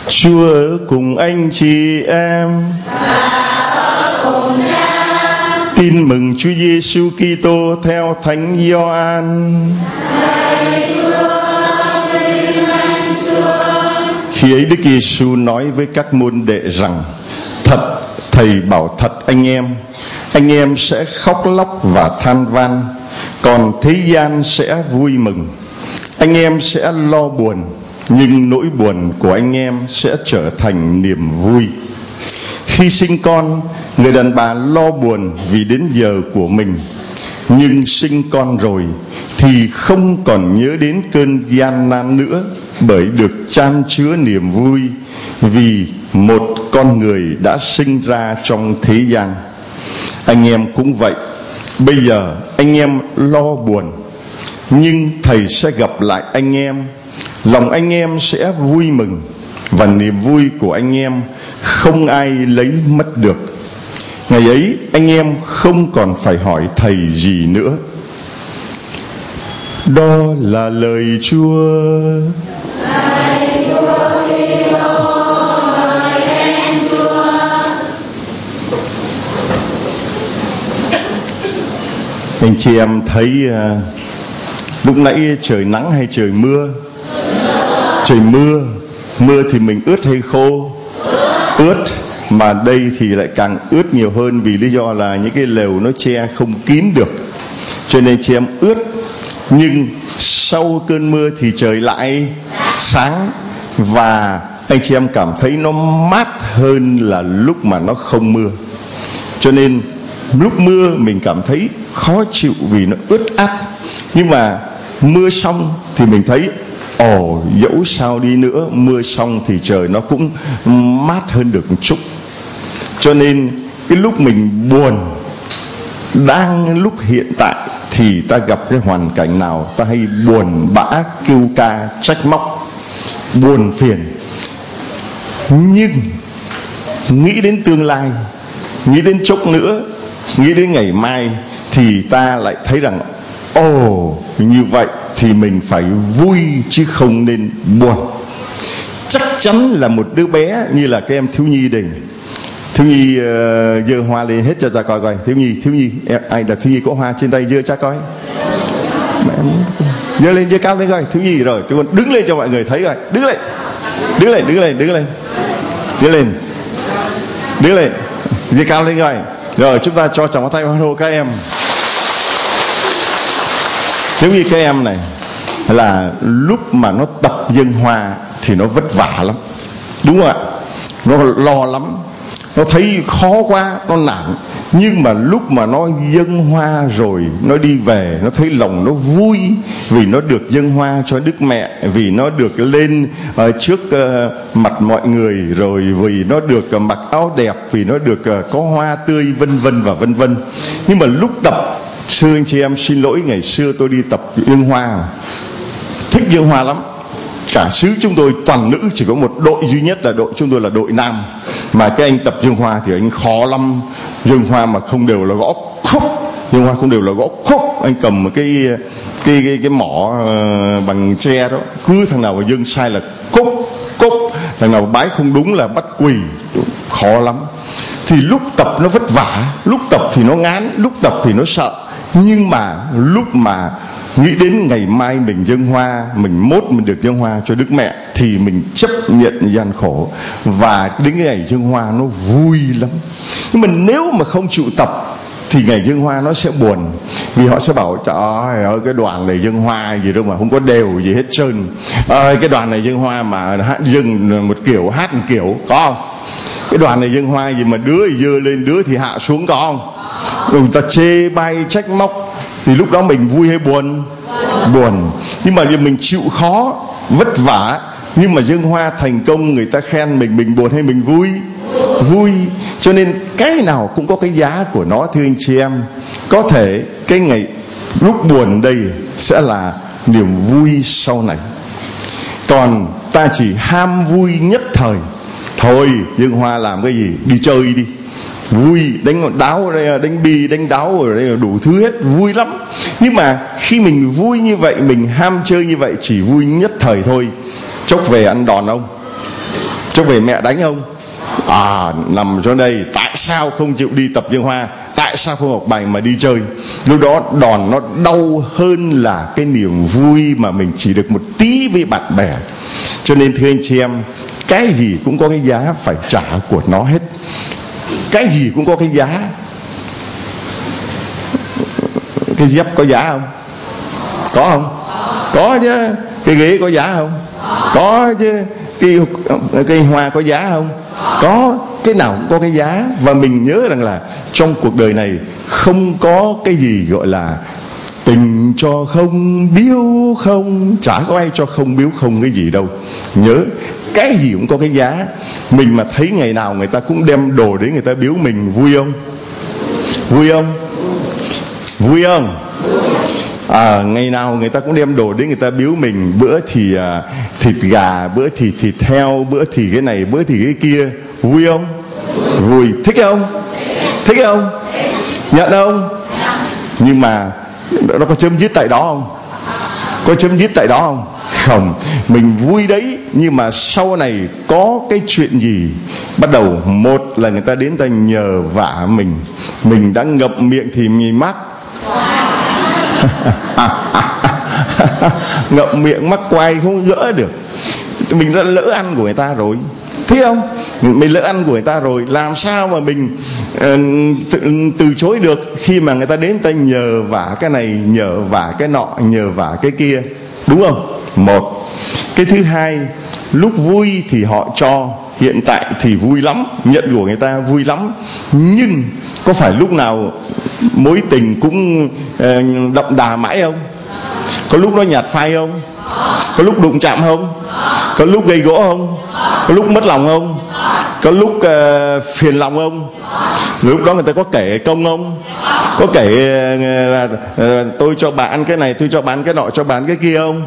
Chúa ở cùng anh chị em. Tin mừng Chúa Giêsu Kitô theo Thánh Gioan. Khi ấy Đức Giêsu nói với các môn đệ rằng: Thật, Thầy bảo thật anh em sẽ khóc lóc và than van, còn thế gian sẽ vui mừng. Anh em sẽ lo buồn, nhưng nỗi buồn của anh em sẽ trở thành niềm vui. Khi sinh con, người đàn bà lo buồn vì đến giờ của mình, nhưng sinh con rồi thì không còn nhớ đến cơn gian nan nữa, bởi được chan chứa niềm vui vì một con người đã sinh ra trong thế gian. Anh em cũng vậy. Bây giờ anh em lo buồn, nhưng Thầy sẽ gặp lại anh em. Lòng anh em sẽ vui mừng, và niềm vui của anh em không ai lấy mất được. Ngày ấy anh em không còn phải hỏi Thầy gì nữa. Đó là lời Chúa. Anh chị em thấy lúc nãy trời nắng hay trời mưa? Trời mưa thì mình ướt hay khô? Ướt. Mà đây thì lại càng ướt nhiều hơn, vì lý do là những cái lều nó che không kín được, cho nên chị em ướt. Nhưng sau cơn mưa thì trời lại sáng, và anh chị em cảm thấy nó mát hơn là lúc mà nó không mưa. Cho nên lúc mưa mình cảm thấy khó chịu vì nó ướt át, nhưng mà mưa xong thì mình thấy dẫu sao đi nữa, mưa xong thì trời nó cũng mát hơn được một chút. Cho nên cái lúc mình buồn, đang lúc hiện tại, thì ta gặp cái hoàn cảnh nào ta hay buồn bã, kêu ca, trách móc, buồn phiền. Nhưng nghĩ đến tương lai, nghĩ đến chốc nữa, nghĩ đến ngày mai, thì ta lại thấy rằng như vậy thì mình phải vui chứ không nên buồn. Chắc chắn là một đứa bé như là các em thiếu nhi đây, thiếu nhi giơ hoa lên hết cho ta coi coi. Thiếu nhi ai là thiếu nhi có hoa trên tay giơ cha coi. Giơ lên, giơ cao lên coi. Thiếu nhi rồi, tôi đứng lên cho mọi người thấy coi. Đứng lên, giơ cao lên coi. Rồi chúng ta cho chàng tay hoan hô các em. Thiếu nhi các em này là lúc mà nó tập dâng hoa thì nó vất vả lắm, đúng không ạ? Nó lo lắm, nó thấy khó quá, nó nản. Nhưng mà lúc mà nó dâng hoa rồi, nó đi về, nó thấy lòng nó vui, vì nó được dâng hoa cho Đức Mẹ, vì nó được lên trước mặt mọi người, rồi vì nó được mặc áo đẹp, vì nó được có hoa tươi, vân vân và vân vân. Nhưng mà lúc tập, xưa anh chị em xin lỗi, ngày xưa tôi đi tập dâng hoa, thích dâng hoa lắm. Cả xứ chúng tôi toàn nữ, chỉ có một đội duy nhất là đội chúng tôi là đội nam. Mà cái anh tập dâng hoa thì anh khó lắm. Dâng hoa mà không đều là gõ khúc, dâng hoa không đều là gõ khúc. Anh cầm một cái mỏ bằng tre đó, cứ thằng nào mà dâng sai là cúc, thằng nào bái không đúng là bắt quỳ. Khó lắm. Thì lúc tập nó vất vả, lúc tập thì nó ngán, lúc tập thì nó sợ. Nhưng mà lúc mà nghĩ đến ngày mai mình dâng hoa, mình được dâng hoa cho Đức Mẹ, thì mình chấp nhận gian khổ, và đến cái ngày dâng hoa nó vui lắm. Nhưng mà nếu mà không chịu tập thì ngày dâng hoa nó sẽ buồn, vì họ sẽ bảo trời ơi cái đoàn này dâng hoa gì đâu mà không có đều gì hết trơn. Cái đoàn này dâng hoa mà hát dâng một kiểu, hát một kiểu, có không? Cái đoàn này dâng hoa gì mà đứa thì dơ lên, đứa thì hạ xuống, có không? Người ta chê bai trách móc, thì lúc đó mình vui hay buồn? Buồn. Nhưng mà mình chịu khó, vất vả, nhưng mà dâng hoa thành công, người ta khen mình buồn hay mình vui? Vui. Cho nên cái nào cũng có cái giá của nó, thưa anh chị em. Có thể cái ngày lúc buồn đây sẽ là niềm vui sau này. Còn ta chỉ ham vui nhất thời, thôi dâng hoa làm cái gì, đi chơi đi, vui, đánh đáo, đánh bi, đánh đáo rồi đủ thứ hết, vui lắm. Nhưng mà khi mình vui như vậy, mình ham chơi như vậy, chỉ vui nhất thời thôi. Chốc về ăn đòn không? Chứ về mẹ đánh không? Nằm chỗ đây, tại sao không chịu đi tập dương hoa, tại sao không học bài mà đi chơi? Lúc đó đòn nó đau hơn là cái niềm vui mà mình chỉ được một tí với bạn bè. Cho nên thưa anh chị em, cái gì cũng có cái giá phải trả của nó hết. Cái gì cũng có cái giá. Cái dép có giá không? Có không? Có chứ. Cái ghế có giá không? Có chứ. Cây hoa có giá không? Có. Cái nào cũng có cái giá. Và mình nhớ rằng là trong cuộc đời này không có cái gì gọi là tình cho không, biếu không. Chả có ai cho không biếu không cái gì đâu. Nhớ, cái gì cũng có cái giá. Mình mà thấy ngày nào người ta cũng đem đồ đến người ta biếu mình, vui không? Vui không? Vui không? Ngày nào người ta cũng đem đồ đến người ta biếu mình. Bữa thì thịt gà, bữa thì thịt heo, bữa thì cái này, bữa thì cái kia. Vui không? Vui. Thích không? Thích không? Nhận không? Nhưng mà nó có chấm dứt tại đó không? Có chấm dứt tại đó không? Không. Mình vui đấy, nhưng mà sau này có cái chuyện gì bắt đầu? Một là người ta đến ta nhờ vả mình. Mình đã ngậm miệng thì mình mắc ngậm miệng mắc quay không gỡ được. Mình đã lỡ ăn của người ta rồi, thấy không? Mình lỡ ăn của người ta rồi, làm sao mà mình từ chối được khi mà người ta đến ta nhờ vả cái này, nhờ vả cái nọ, nhờ vả cái kia, đúng không? Một. Cái thứ hai, lúc vui thì họ cho, hiện tại thì vui lắm, nhận của người ta vui lắm. Nhưng có phải lúc nào mối tình cũng đậm đà mãi không? Có lúc nó nhạt phai không? Có lúc đụng chạm không? Có lúc gây gỗ không? Có lúc mất lòng không? Có lúc phiền lòng không? Lúc đó người ta có kể công không? Có kể là tôi cho bạn cái này, tôi cho bạn cái nọ, cho bạn cái kia không?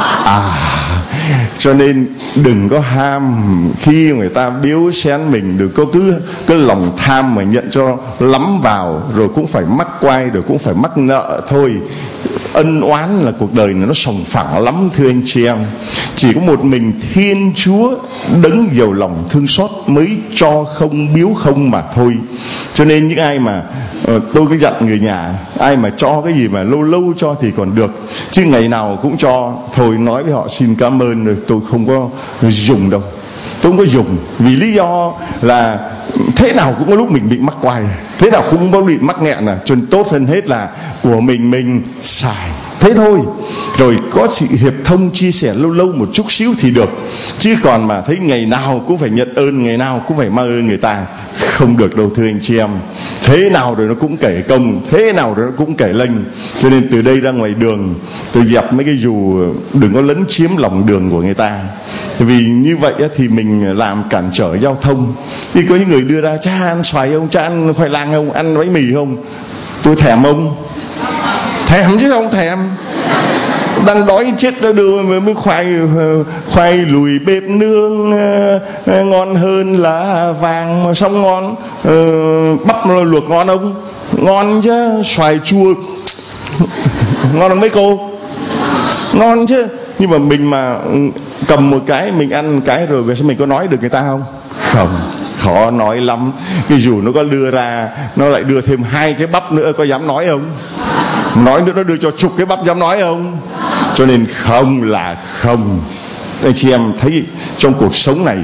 Cho nên đừng có ham khi người ta biếu xén mình, đừng có cứ lòng tham mà nhận cho lắm vào, rồi cũng phải mắc quay, rồi cũng phải mắc nợ thôi. Ân oán là cuộc đời này nó sòng phẳng lắm thưa anh chị em. Chỉ có một mình Thiên Chúa đấng giàu lòng thương xót mới cho không biếu không mà thôi. Cho nên những ai mà tôi cứ dặn người nhà, ai mà cho cái gì mà lâu lâu cho thì còn được, chứ ngày nào cũng cho thôi nói với họ xin cảm ơn rồi tôi không có dùng đâu. Tôi không có dùng vì lý do là thế nào cũng có lúc mình bị mắc quài, thế nào cũng có bị mắc nghẹn. Cho nên tốt hơn hết là của mình xài thế thôi, rồi có sự hiệp thông chia sẻ lâu lâu một chút xíu thì được. Chứ còn mà thấy ngày nào cũng phải nhận ơn, ngày nào cũng phải mang ơn người ta, không được đâu thưa anh chị em. Thế nào rồi nó cũng kể công, thế nào rồi nó cũng kể lênh. Cho nên từ đây ra ngoài đường tôi dẹp mấy cái dù đừng có lấn chiếm lòng đường của người ta, vì như vậy thì mình làm cản trở giao thông. Thì có những người đưa ra: cha ăn xoài không, cha ăn khoai lang không, ăn bánh mì không? Tôi thèm không? Thèm chứ không thèm. Đang đói chết đó, đưa mới khoai lùi bếp nương ngon hơn là vàng mà xong ngon. Bắp luộc ngon không? Ngon chứ. Xoài chua ngon không mấy cô? Ngon chứ. Nhưng mà mình mà cầm một cái mình ăn một cái rồi về sao mình có nói được người ta không? Không, khó nói lắm. Cái dù nó có đưa ra, nó lại đưa thêm 2 cái bắp nữa, có dám nói không? Nói nữa nó đưa cho chục cái bắp, dám nói không? Cho nên không là không. Anh chị em thấy trong cuộc sống này,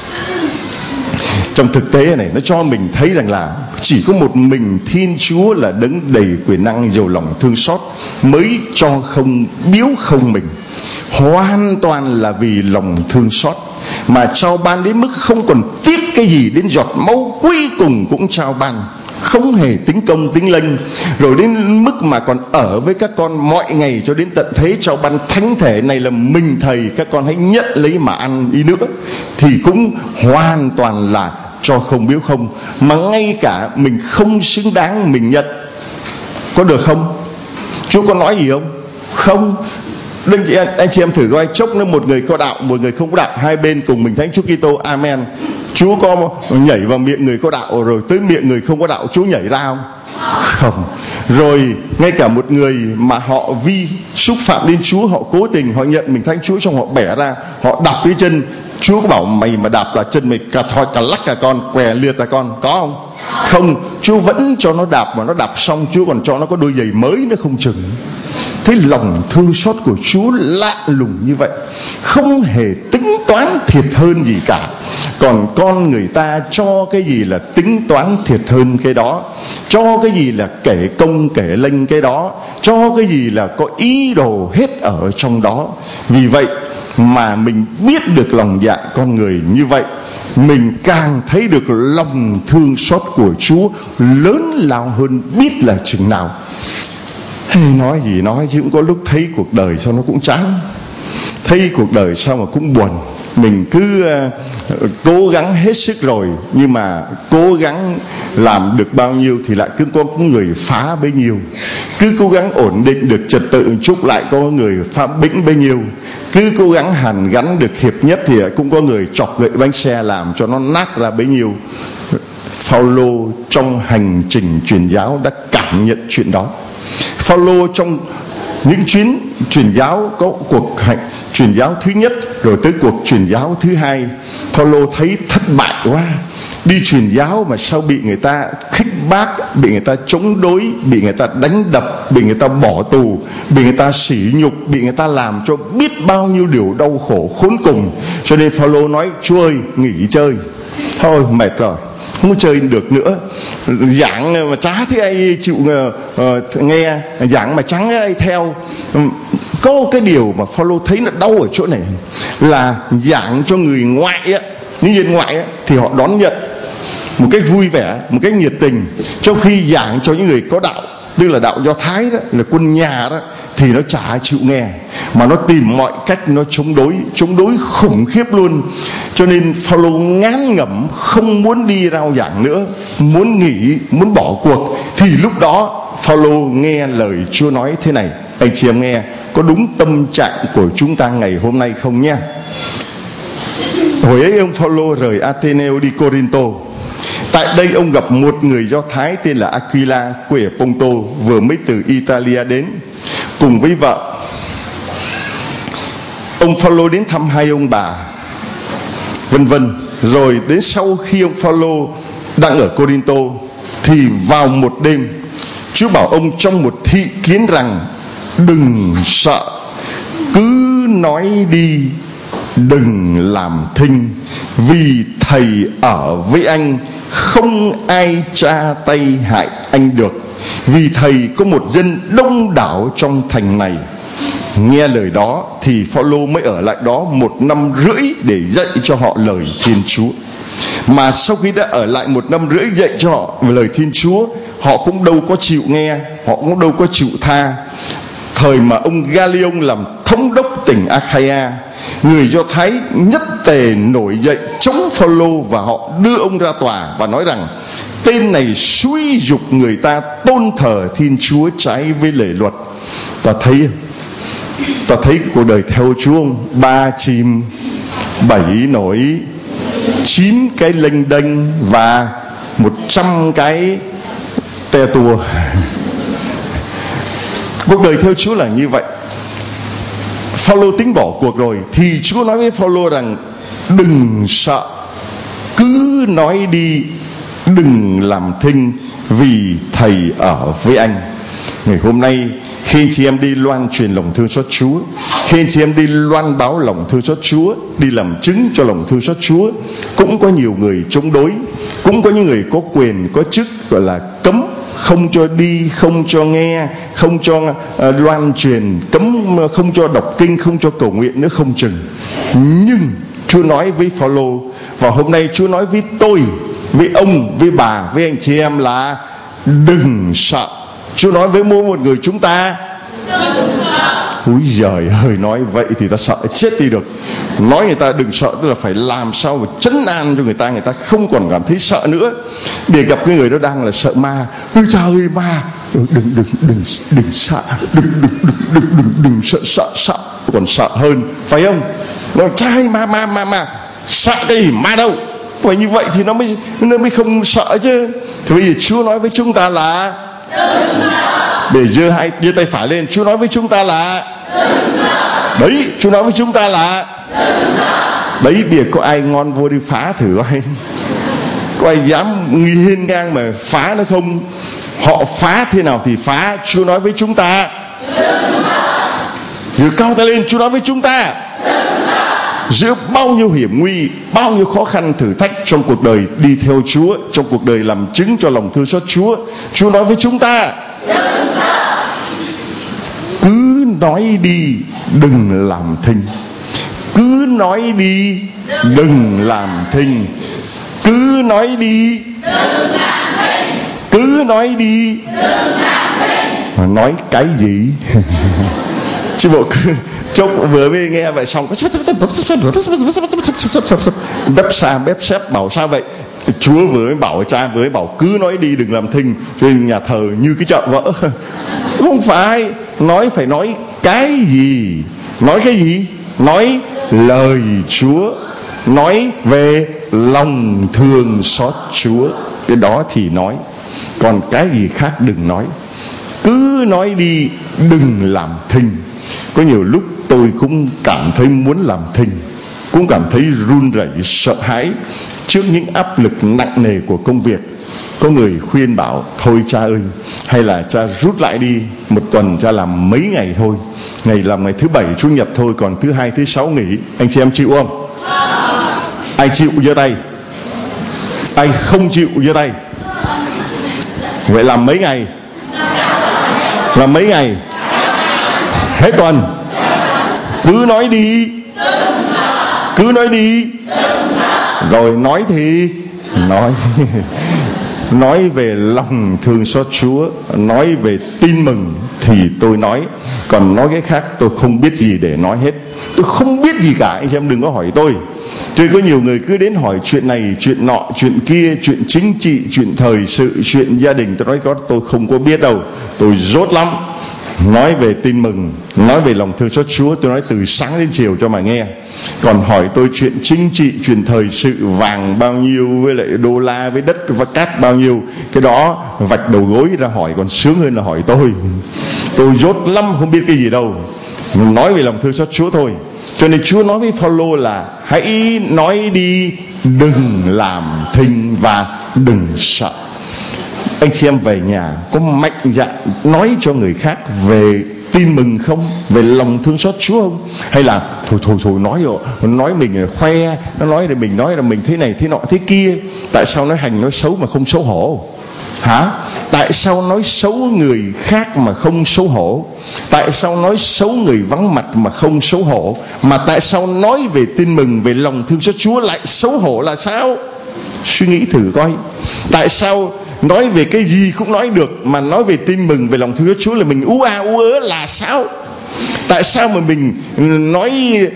trong thực tế này, nó cho mình thấy rằng là chỉ có một mình Thiên Chúa là đấng đầy quyền năng, giàu lòng thương xót mới cho không, biếu không mình. Hoàn toàn là vì lòng thương xót mà trao ban đến mức không còn tiếc cái gì, đến giọt máu cuối cùng cũng trao ban, không hề tính công tính lênh. Rồi đến mức mà còn ở với các con mọi ngày cho đến tận thế, trao ban thánh thể này là mình thầy, các con hãy nhận lấy mà ăn đi nữa, thì cũng hoàn toàn là cho không biếu không. Mà ngay cả mình không xứng đáng mình nhận, có được không? Chúa có nói gì không? Không. Anh chị em thử coi, chốc nữa một người có đạo, một người không có đạo, hai bên cùng mình thánh Chúa Kitô, amen. Chúa có nhảy vào miệng người có đạo rồi tới miệng người không có đạo Chúa nhảy ra không? Không. Rồi ngay cả một người mà họ vi xúc phạm đến Chúa, họ cố tình họ nhận mình thánh Chúa, xong họ bẻ ra, họ đạp cái chân, Chúa có bảo mày mà đạp là chân mày cả thoi cả lắc cả con, què liệt cả con, có không? Không, Chúa vẫn cho nó đạp, mà nó đạp xong Chúa còn cho nó có đôi giày mới nữa không chừng. Thế lòng thương xót của Chúa lạ lùng như vậy, không hề tính toán thiệt hơn gì cả. Còn con người ta cho cái gì là tính toán thiệt hơn cái đó, cho cái gì là kể công kể lênh cái đó, cho cái gì là có ý đồ hết ở trong đó. Vì vậy mà mình biết được lòng dạ con người như vậy, mình càng thấy được lòng thương xót của Chúa lớn lao hơn biết là chừng nào. Nói gì nói, chứ cũng có lúc thấy cuộc đời sao nó cũng chán, thấy cuộc đời sao mà cũng buồn. Mình cứ cố gắng hết sức rồi, nhưng mà cố gắng làm được bao nhiêu thì lại cứ có người phá bấy nhiêu. Cứ cố gắng ổn định được trật tự một chút, lại có người phá bĩnh bấy nhiêu. Cứ cố gắng hàn gắn được hiệp nhất thì cũng có người chọc gậy bánh xe làm cho nó nát ra bấy nhiêu. Phaolô trong hành trình truyền giáo đã cảm nhận chuyện đó. Phaolô trong những chuyến truyền giáo, có cuộc truyền giáo thứ nhất rồi tới cuộc truyền giáo thứ hai, Phaolô thấy thất bại quá. Đi truyền giáo mà sao bị người ta khích bác, bị người ta chống đối, bị người ta đánh đập, bị người ta bỏ tù, bị người ta sỉ nhục, bị người ta làm cho biết bao nhiêu điều đau khổ khốn cùng. Cho nên Phaolô nói: Chúa ơi, nghỉ chơi thôi, mệt rồi, không chơi được nữa. Giảng mà chả thấy ai chịu nghe, giảng mà chẳng ai theo. Có cái điều mà Phaolô thấy nó đau ở chỗ này là giảng cho người ngoại á, những dân ngoại á, thì họ đón nhận một cách vui vẻ, một cách nhiệt tình, trong khi giảng cho những người có đạo, tức là đạo Do Thái đó, là quân nhà đó, thì nó chả chịu nghe, mà nó tìm mọi cách nó chống đối khủng khiếp luôn. Cho nên Phaolô ngán ngẩm, không muốn đi rao giảng nữa, muốn nghỉ, muốn bỏ cuộc. Thì lúc đó Phaolô nghe lời Chúa nói thế này. Anh chị em nghe có đúng tâm trạng của chúng ta ngày hôm nay không nha? Hồi ấy ông Phaolô rời Athene đi Corinto. Tại đây ông gặp một người Do Thái tên là Aquila, quê ở Ponto, vừa mới từ Italia đến cùng với vợ. Ông Phaolô đến thăm hai ông bà, vân vân. Rồi đến sau khi ông Phaolô đang ở Corinto, thì vào một đêm Chúa bảo ông trong một thị kiến rằng: đừng sợ, cứ nói đi, đừng làm thinh, vì thầy ở với anh, không ai tra tay hại anh được, vì thầy có một dân đông đảo trong thành này. Nghe lời đó thì Phaolô mới ở lại đó 1 năm rưỡi để dạy cho họ lời Thiên Chúa. Mà sau khi đã ở lại 1 năm rưỡi dạy cho họ lời Thiên Chúa, họ cũng đâu có chịu nghe, họ cũng đâu có chịu tha. Thời mà ông Galion làm thống đốc tỉnh Achaia, người Do Thái nhất tề nổi dậy chống Phaolô, và họ đưa ông ra tòa và nói rằng tên này xúi giục người ta tôn thờ Thiên Chúa trái với lề luật. Ta thấy cuộc đời theo Chúa không? 3 chim, 7 nổi, 9 cái lênh đênh và 100 cái te tua. Cuộc đời theo Chúa là như vậy. Phaolô tính bỏ cuộc rồi, thì Chúa nói với Phaolô rằng: đừng sợ, cứ nói đi, đừng làm thinh, vì thầy ở với anh. Ngày hôm nay khi anh chị em đi loan truyền lòng thương xót Chúa, khi anh chị em đi loan báo lòng thương xót Chúa, đi làm chứng cho lòng thương xót Chúa, cũng có nhiều người chống đối, cũng có những người có quyền có chức gọi là cấm, không cho đi, không cho nghe, không cho loan truyền, cấm không cho đọc kinh, không cho cầu nguyện nữa không chừng. Nhưng Chúa nói với Phaolô, và hôm nay Chúa nói với tôi, với ông, với bà, với anh chị em là đừng sợ. Chúa nói với mỗi một người chúng ta đừng sợ. Úi giời ơi, nói vậy thì ta sợ chết đi được. Nói người ta đừng sợ tức là phải làm sao mà trấn an cho người ta không còn cảm thấy sợ nữa. Để gặp cái người đó đang là sợ ma, ôi trời ơi ma, đừng sợ, đừng sợ, còn sợ hơn, phải không? Nói trai ma, sợ cái gì ma đâu. Vậy như vậy thì nó mới không sợ chứ. Thì bây giờ Chúa nói với chúng ta là Để giơ tay phải lên. Chúa nói với chúng ta là đấy, Chúa nói với chúng ta là đấy. Bây giờ có ai ngon vô đi phá thử coi, có ai dám hiên ngang mà phá nó không? Họ phá thế nào thì phá. Chúa nói với chúng ta giơ cao tay lên. Chúa nói với chúng ta giữa bao nhiêu hiểm nguy, bao nhiêu khó khăn thử thách trong cuộc đời đi theo Chúa, trong cuộc đời làm chứng cho lòng thương xót Chúa, Chúa nói với chúng ta cứ nói đi đừng làm thinh. Cứ nói đi đừng làm thinh. Cứ nói đi cứ nói đi mà nói cái gì? Chứ bộ chốc vừa mới nghe vậy xong đắp xa bếp xếp bảo sao vậy? Chúa vừa mới bảo, cha vừa mới bảo cứ nói đi đừng làm thinh, cho nên nhà thờ như cái chợ vỡ. Không phải, nói phải nói cái gì? Nói cái gì? Nói lời Chúa, nói về lòng thương xót Chúa, cái đó thì nói. Còn cái gì khác đừng nói. Cứ nói đi đừng làm thinh. Có nhiều lúc tôi cũng cảm thấy muốn làm thinh, cũng cảm thấy run rẩy sợ hãi trước những áp lực nặng nề của công việc. Có người khuyên bảo thôi cha ơi, hay là cha rút lại đi, một tuần cha làm mấy ngày thôi, ngày làm ngày thứ bảy chủ nhật thôi, còn thứ hai thứ sáu nghỉ. Anh chị em chịu không? Ai chịu giơ tay, ai không chịu giơ tay. Vậy làm mấy ngày? Làm mấy ngày? Hết tuần. Cứ nói đi, cứ nói đi. Rồi nói thì nói về lòng thương xót Chúa, nói về tin mừng thì tôi nói. Còn nói cái khác tôi không biết gì để nói hết. Tôi không biết gì cả, anh em đừng có hỏi tôi. Chứ có nhiều người cứ đến hỏi chuyện này, chuyện nọ, chuyện kia, chuyện chính trị, chuyện thời sự, chuyện gia đình. Tôi nói tôi không có biết đâu. Tôi dốt lắm. Nói về tin mừng, nói về lòng thương xót Chúa, tôi nói từ sáng đến chiều cho mà nghe. Còn hỏi tôi chuyện chính trị, chuyện thời sự, vàng bao nhiêu với lại đô la với đất và cát bao nhiêu, cái đó vạch đầu gối ra hỏi còn sướng hơn là hỏi tôi. Tôi dốt lắm, không biết cái gì đâu. Nói về lòng thương xót Chúa thôi. Cho nên Chúa nói với Phao-lô là hãy nói đi đừng làm thinh và đừng sợ. Anh chị em về nhà có mạnh dạn nói cho người khác về tin mừng không? Về lòng thương xót Chúa không? Hay là thôi nói mình khoe, nó nói là mình nói là mình thế này thế nọ thế kia. Tại sao nói hành nói xấu mà không xấu hổ? Hả? Tại sao nói xấu người khác mà không xấu hổ? Tại sao nói xấu người vắng mặt mà không xấu hổ? Mà tại sao nói về tin mừng, về lòng thương xót Chúa lại xấu hổ là sao? Suy nghĩ thử coi. Tại sao nói về cái gì cũng nói được, mà nói về tin mừng, về lòng thương xót Chúa là mình ú a ú ớ là sao? Tại sao mà mình nói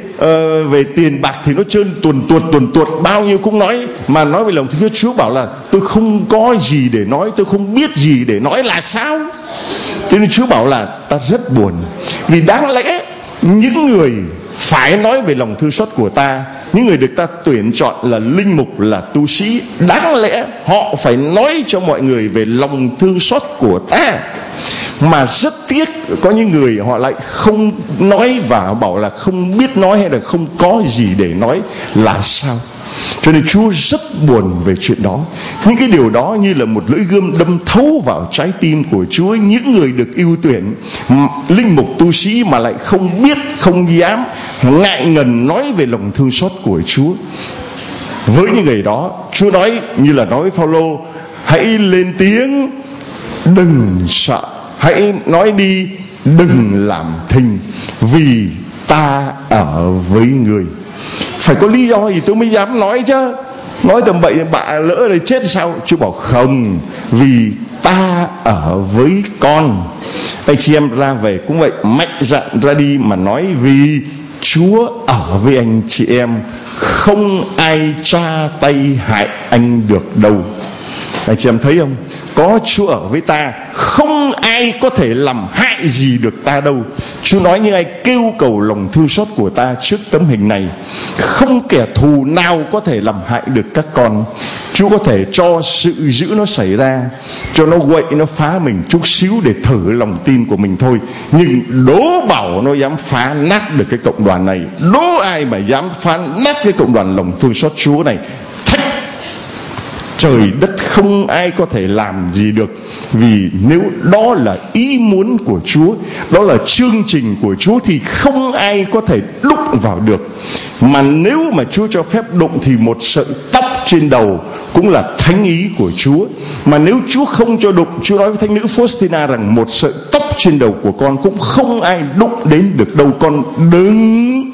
về tiền bạc thì nó trơn tuồn tuột bao nhiêu cũng nói, mà nói về lòng thương xót Chúa bảo là tôi không có gì để nói, tôi không biết gì để nói là sao? Cho nên Chúa bảo là ta rất buồn, vì đáng lẽ những người phải nói về lòng thương xót của ta, những người được ta tuyển chọn là linh mục, là tu sĩ, đáng lẽ họ phải nói cho mọi người về lòng thương xót của ta. Mà rất tiếc có những người họ lại không nói và bảo là không biết nói hay là không có gì để nói là sao. Cho nên Chúa rất buồn về chuyện đó. Những cái điều đó như là một lưỡi gươm đâm thấu vào trái tim của Chúa. Những người được ưu tuyển, linh mục tu sĩ mà lại không biết, không dám, ngại ngần nói về lòng thương xót của Chúa. Với những người đó, Chúa nói như là nói với Phao-lô, hãy lên tiếng đừng sợ, hãy nói đi đừng làm thinh, vì ta ở với người. Phải có lý do gì tôi mới dám nói chứ. Nói tầm bậy bạ lỡ rồi chết sao? Chúa bảo không, vì ta ở với con. Anh chị em ra về cũng vậy, mạnh dạn ra đi mà nói, vì Chúa ở với anh chị em, không ai tra tay hại anh được đâu. Anh chị em thấy không? Có Chúa ở với ta, không ai có thể làm hại gì được ta đâu. Chúa nói như ai kêu cầu lòng thương xót của ta trước tấm hình này, không kẻ thù nào có thể làm hại được các con. Chúa có thể cho sự dữ nó xảy ra, cho nó quậy, nó phá mình chút xíu để thử lòng tin của mình thôi. Nhưng đố bảo nó dám phá nát được cái cộng đoàn này. Đố ai mà dám phá nát cái cộng đoàn lòng thương xót Chúa này, thách trời đất không ai có thể làm gì được. Vì nếu đó là ý muốn của Chúa, đó là chương trình của Chúa, thì không ai có thể đụng vào được. Mà nếu mà Chúa cho phép đụng thì một sợi tóc trên đầu cũng là thánh ý của Chúa. Mà nếu Chúa không cho đụng, Chúa nói với thánh nữ Faustina rằng một sợi tóc trên đầu của con cũng không ai đụng đến được đâu. Con đừng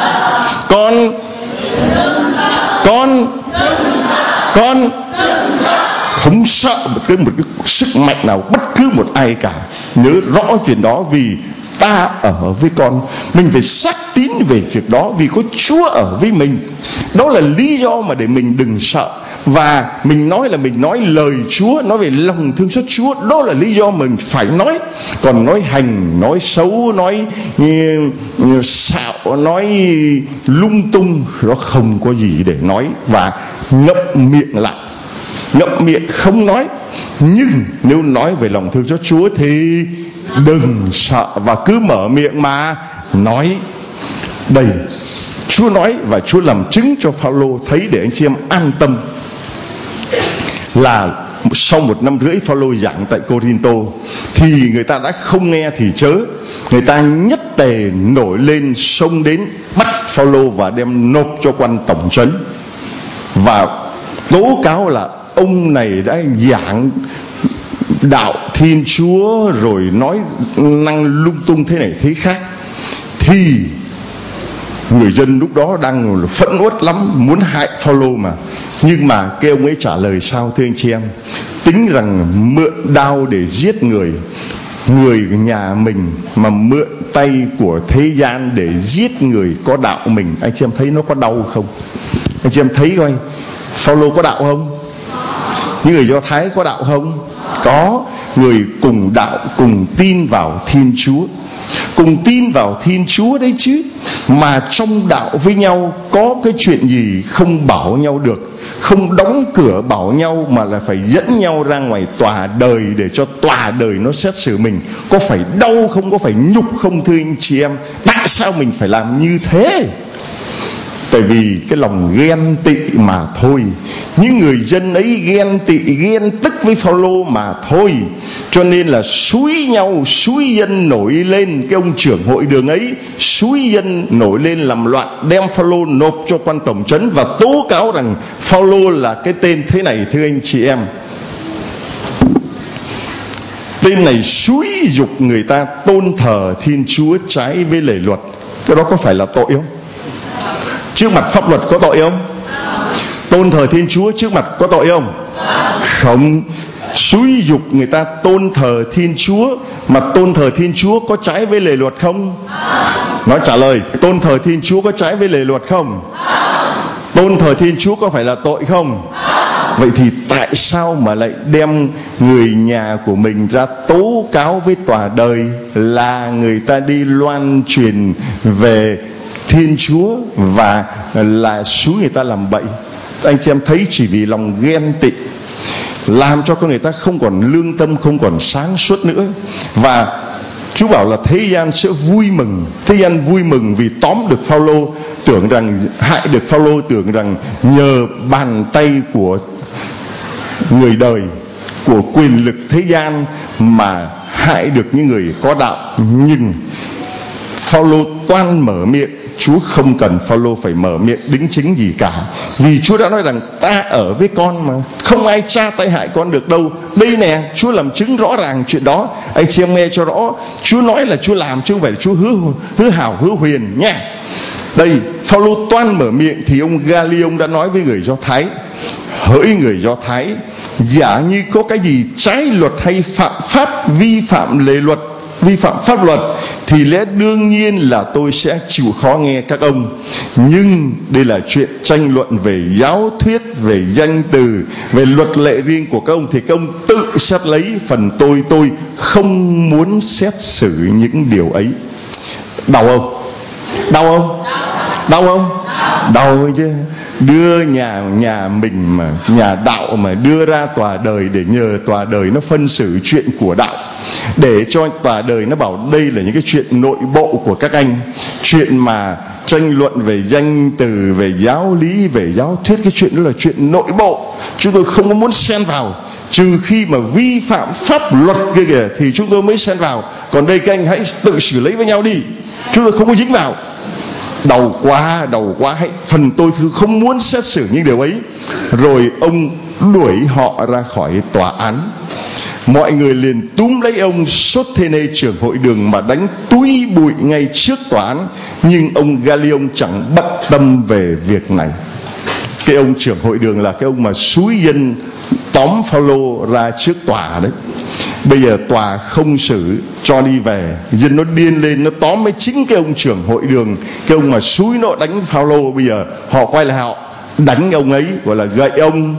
không sợ một cái sức mạnh nào, bất cứ một ai cả. Nhớ rõ chuyện đó, vì ta ở với con. Mình phải xác tín về việc đó, vì có Chúa ở với mình. Đó là lý do mà để mình đừng sợ. Và mình nói là mình nói lời Chúa, nói về lòng thương xót Chúa. Đó là lý do mình phải nói. Còn nói hành, nói xấu, nói xạo, nói lung tung, nó không có gì để nói. Và ngậm miệng lại, ngậm miệng không nói. Nhưng nếu nói về lòng thương xót Chúa thì đừng sợ, và cứ mở miệng mà nói. Đây, Chúa nói và Chúa làm chứng cho Phao-lô thấy, để anh chị em an tâm, là sau 1 năm rưỡi Phao-lô giảng tại Cô-rinh-tô thì người ta đã không nghe thì chớ, người ta nhất tề nổi lên xông đến bắt Phao-lô và đem nộp cho quan tổng trấn, và tố cáo là ông này đã giảng đạo Thiên Chúa rồi nói năng lung tung thế này thế khác. Thì người dân lúc đó đang phẫn uất lắm, muốn hại Phao-lô mà. Nhưng mà cái ông ấy trả lời sao thưa anh chị em? Tính rằng mượn đao để giết người, người nhà mình mà mượn tay của thế gian để giết người có đạo mình, anh chị em thấy nó có đau không? Anh chị em thấy coi, Phao-lô có đạo không? Những người Do Thái có đạo không? Có. Người cùng đạo, cùng tin vào Thiên Chúa, cùng tin vào Thiên Chúa đấy chứ. Mà trong đạo với nhau có cái chuyện gì không bảo nhau được, không đóng cửa bảo nhau, mà là phải dẫn nhau ra ngoài tòa đời để cho tòa đời nó xét xử mình. Có phải đau không? Có phải nhục không thưa anh chị em? Tại sao mình phải làm như thế? Tại vì cái lòng ghen tị mà thôi. Những người dân ấy ghen tị, ghen tức với Phao-lô mà thôi. Cho nên là xúi nhau, xúi dân nổi lên. Cái ông trưởng hội đường ấy xúi dân nổi lên làm loạn, đem Phao-lô nộp cho quan tổng trấn và tố cáo rằng Phao-lô là cái tên thế này thưa anh chị em. Tên này xúi dục người ta tôn thờ Thiên Chúa trái với lề luật. Cái đó có phải là tội không? Trước mặt pháp luật có tội không? Tôn thờ Thiên Chúa trước mặt có tội không? Không. Xúi dục người ta tôn thờ Thiên Chúa, mà tôn thờ Thiên Chúa có trái với lề luật không? Nói trả lời, tôn thờ Thiên Chúa có trái với lề luật không? Tôn thờ Thiên Chúa có phải là tội không? Vậy thì tại sao mà lại đem người nhà của mình ra tố cáo với tòa đời là người ta đi loan truyền về Thiên Chúa và là xúi người ta làm bậy? Anh chị em thấy, chỉ vì lòng ghen tị làm cho con người ta không còn lương tâm, không còn sáng suốt nữa. Và Chúa bảo là thế gian sẽ vui mừng. Thế gian vui mừng vì tóm được Phao-lô, tưởng rằng hại được Phao-lô, tưởng rằng nhờ bàn tay của người đời, của quyền lực thế gian mà hại được những người có đạo. Nhưng Phao-lô toan mở miệng, Chúa không cần Phao-lô phải mở miệng đính chính gì cả. Vì Chúa đã nói rằng ta ở với con mà, không ai tra tay hại con được đâu. Đây nè, Chúa làm chứng rõ ràng chuyện đó. Anh chị em nghe cho rõ, Chúa nói là Chúa làm, chứ không phải là Chúa hứa hào hứa huyền nha. Đây, Phao-lô toan mở miệng thì ông Ga-li-ông đã nói với người Do Thái: hỡi người Do Thái, giả như có cái gì trái luật hay phạm pháp, vi phạm lề luật, vi phạm pháp luật, thì lẽ đương nhiên là tôi sẽ chịu khó nghe các ông. Nhưng đây là chuyện tranh luận về giáo thuyết, về danh từ, về luật lệ riêng của các ông, thì các ông tự xét lấy. Phần tôi không muốn xét xử những điều ấy. Đau không? Đau không? Đau không? Đau chứ. Đưa nhà mình mà, nhà đạo mà đưa ra tòa đời để nhờ tòa đời nó phân xử chuyện của đạo, để cho tòa đời nó bảo đây là những cái chuyện nội bộ của các anh, chuyện mà tranh luận về danh từ, về giáo lý, về giáo thuyết, cái chuyện đó là chuyện nội bộ, chúng tôi không có muốn xen vào. Trừ khi mà vi phạm pháp luật kia kìa thì chúng tôi mới xen vào. Còn đây các anh hãy tự xử lấy với nhau đi, chúng tôi không có dính vào. Đầu quá, phần tôi không muốn xét xử những điều ấy. Rồi ông đuổi họ ra khỏi tòa án. Mọi người liền túm lấy ông Sosthene trưởng hội đường mà đánh túi bụi ngay trước tòa án. Nhưng ông Gallion chẳng bận tâm về việc này. Cái ông trưởng hội đường là cái ông mà xúi dân tóm Phaolô ra trước tòa đấy. Bây giờ tòa không xử, cho đi về. Dân nó điên lên, nó tóm với chính cái ông trưởng hội đường, cái ông mà xúi nó đánh Phaolô. Bây giờ họ quay lại họ đánh ông ấy, gọi là gậy ông,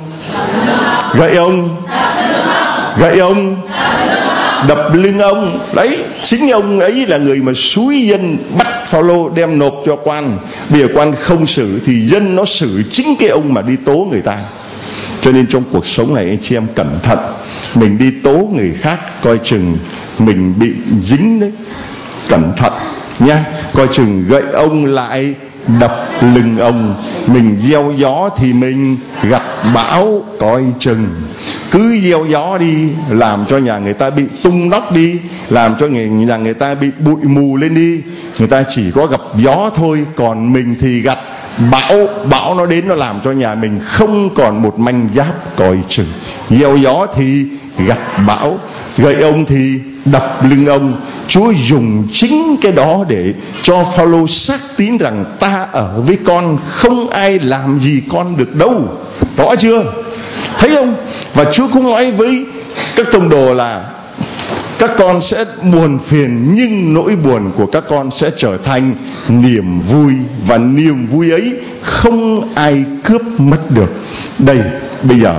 đập lưng ông. Đấy, chính ông ấy là người mà xúi dân bắt Phaolô đem nộp cho quan. Bây giờ quan không xử thì dân nó xử chính cái ông mà đi tố người ta. Cho nên trong cuộc sống này anh chị em cẩn thận. Mình đi tố người khác coi chừng mình bị dính đấy. Cẩn thận nha. Coi chừng gậy ông lại đập lưng ông. Mình gieo gió thì mình gặt bão, coi chừng. Cứ gieo gió đi, làm cho nhà người ta bị tung nóc đi, làm cho nhà người ta bị bụi mù lên đi. Người ta chỉ có gặp gió thôi, còn mình thì gặt bão. Bão nó đến nó làm cho nhà mình không còn một manh giáp, coi chừng. Gieo gió thì gặt bão, gậy ông thì đập lưng ông. Chúa dùng chính cái đó để cho Phaolô xác tín rằng ta ở với con, không ai làm gì con được đâu. Rõ chưa? Thấy không? Và Chúa cũng nói với các tông đồ là các con sẽ buồn phiền, nhưng nỗi buồn của các con sẽ trở thành niềm vui, và niềm vui ấy không ai cướp mất được. Đây, bây giờ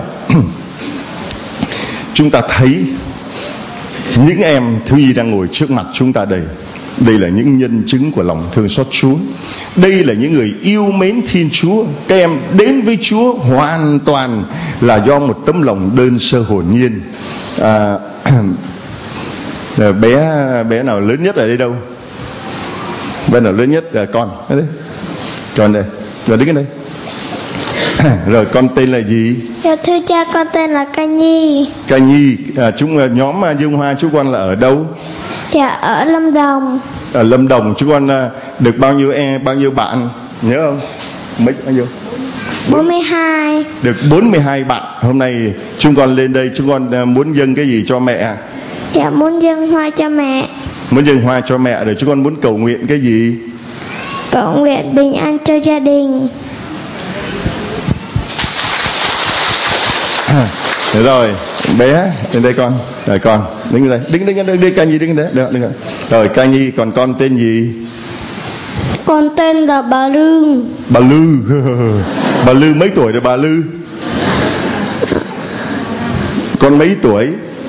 chúng ta thấy những em thiếu nhi đang ngồi trước mặt chúng ta đây. Đây là những nhân chứng của lòng thương xót Chúa. Đây là những người yêu mến Thiên Chúa. Các em đến với Chúa hoàn toàn là do một tấm lòng đơn sơ hồn nhiên. Bé nào lớn nhất ở đây đâu? Bé nào lớn nhất là con. Con đây. Rồi đứng ở đây. Rồi con tên là gì? Dạ thưa cha, con tên là Ca Nhi. Ca Nhi. Chúng nhóm Dương Hoa chú con là ở đâu? Dạ ở Lâm Đồng. Ở Lâm Đồng. Chú con được bao nhiêu bạn nhớ không? Bao nhiêu? 42. Được 42 bạn. Hôm nay chúng con lên đây, chúng con muốn dâng cái gì cho mẹ? Dạ muốn dâng hoa cho mẹ. Muốn dâng hoa cho mẹ. Rồi chúng con muốn cầu nguyện cái gì? Cầu nguyện bình an cho gia đình. Rồi bé lên đây con. Rồi con đứng đây, đứng Ca Nhi đứng đấy. Được. Rồi Ca Nhi, còn con tên gì? Con tên là bà Lư. Bà Lư. Bà Lư mấy tuổi rồi bà Lư? Con mấy tuổi?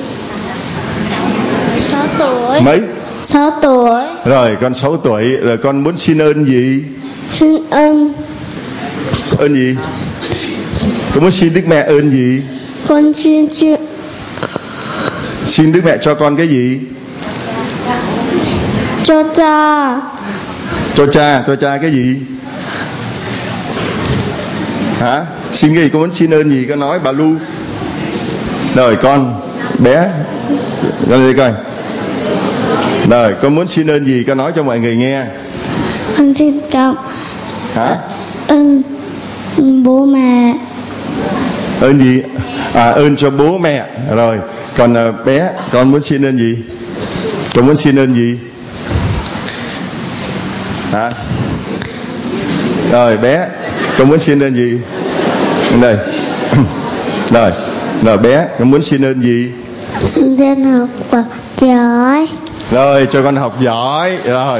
6 tuổi. Mấy? 6 tuổi. Rồi con 6 tuổi. Rồi con muốn xin ơn gì? Xin ơn. Ơn gì? Con muốn xin Đức Mẹ ơn gì? Con xin Đức Mẹ cho con cái gì? Cho cha. Cho cha cái gì? Hả? Xin cái gì? Con muốn xin ơn gì? Con nói bà Lu. Rồi con bé, con đi coi. Rồi con muốn xin ơn gì? Con nói cho mọi người nghe. Con xin cảm ơn bố mẹ. Ơn gì? Ơn cho bố mẹ. Rồi còn bé, con muốn xin ơn gì? Con muốn xin ơn gì? Hả? Rồi bé, con muốn xin ơn gì? Đây. Rồi bé, con muốn xin ơn gì? Xin học giỏi. Rồi cho con học giỏi. Rồi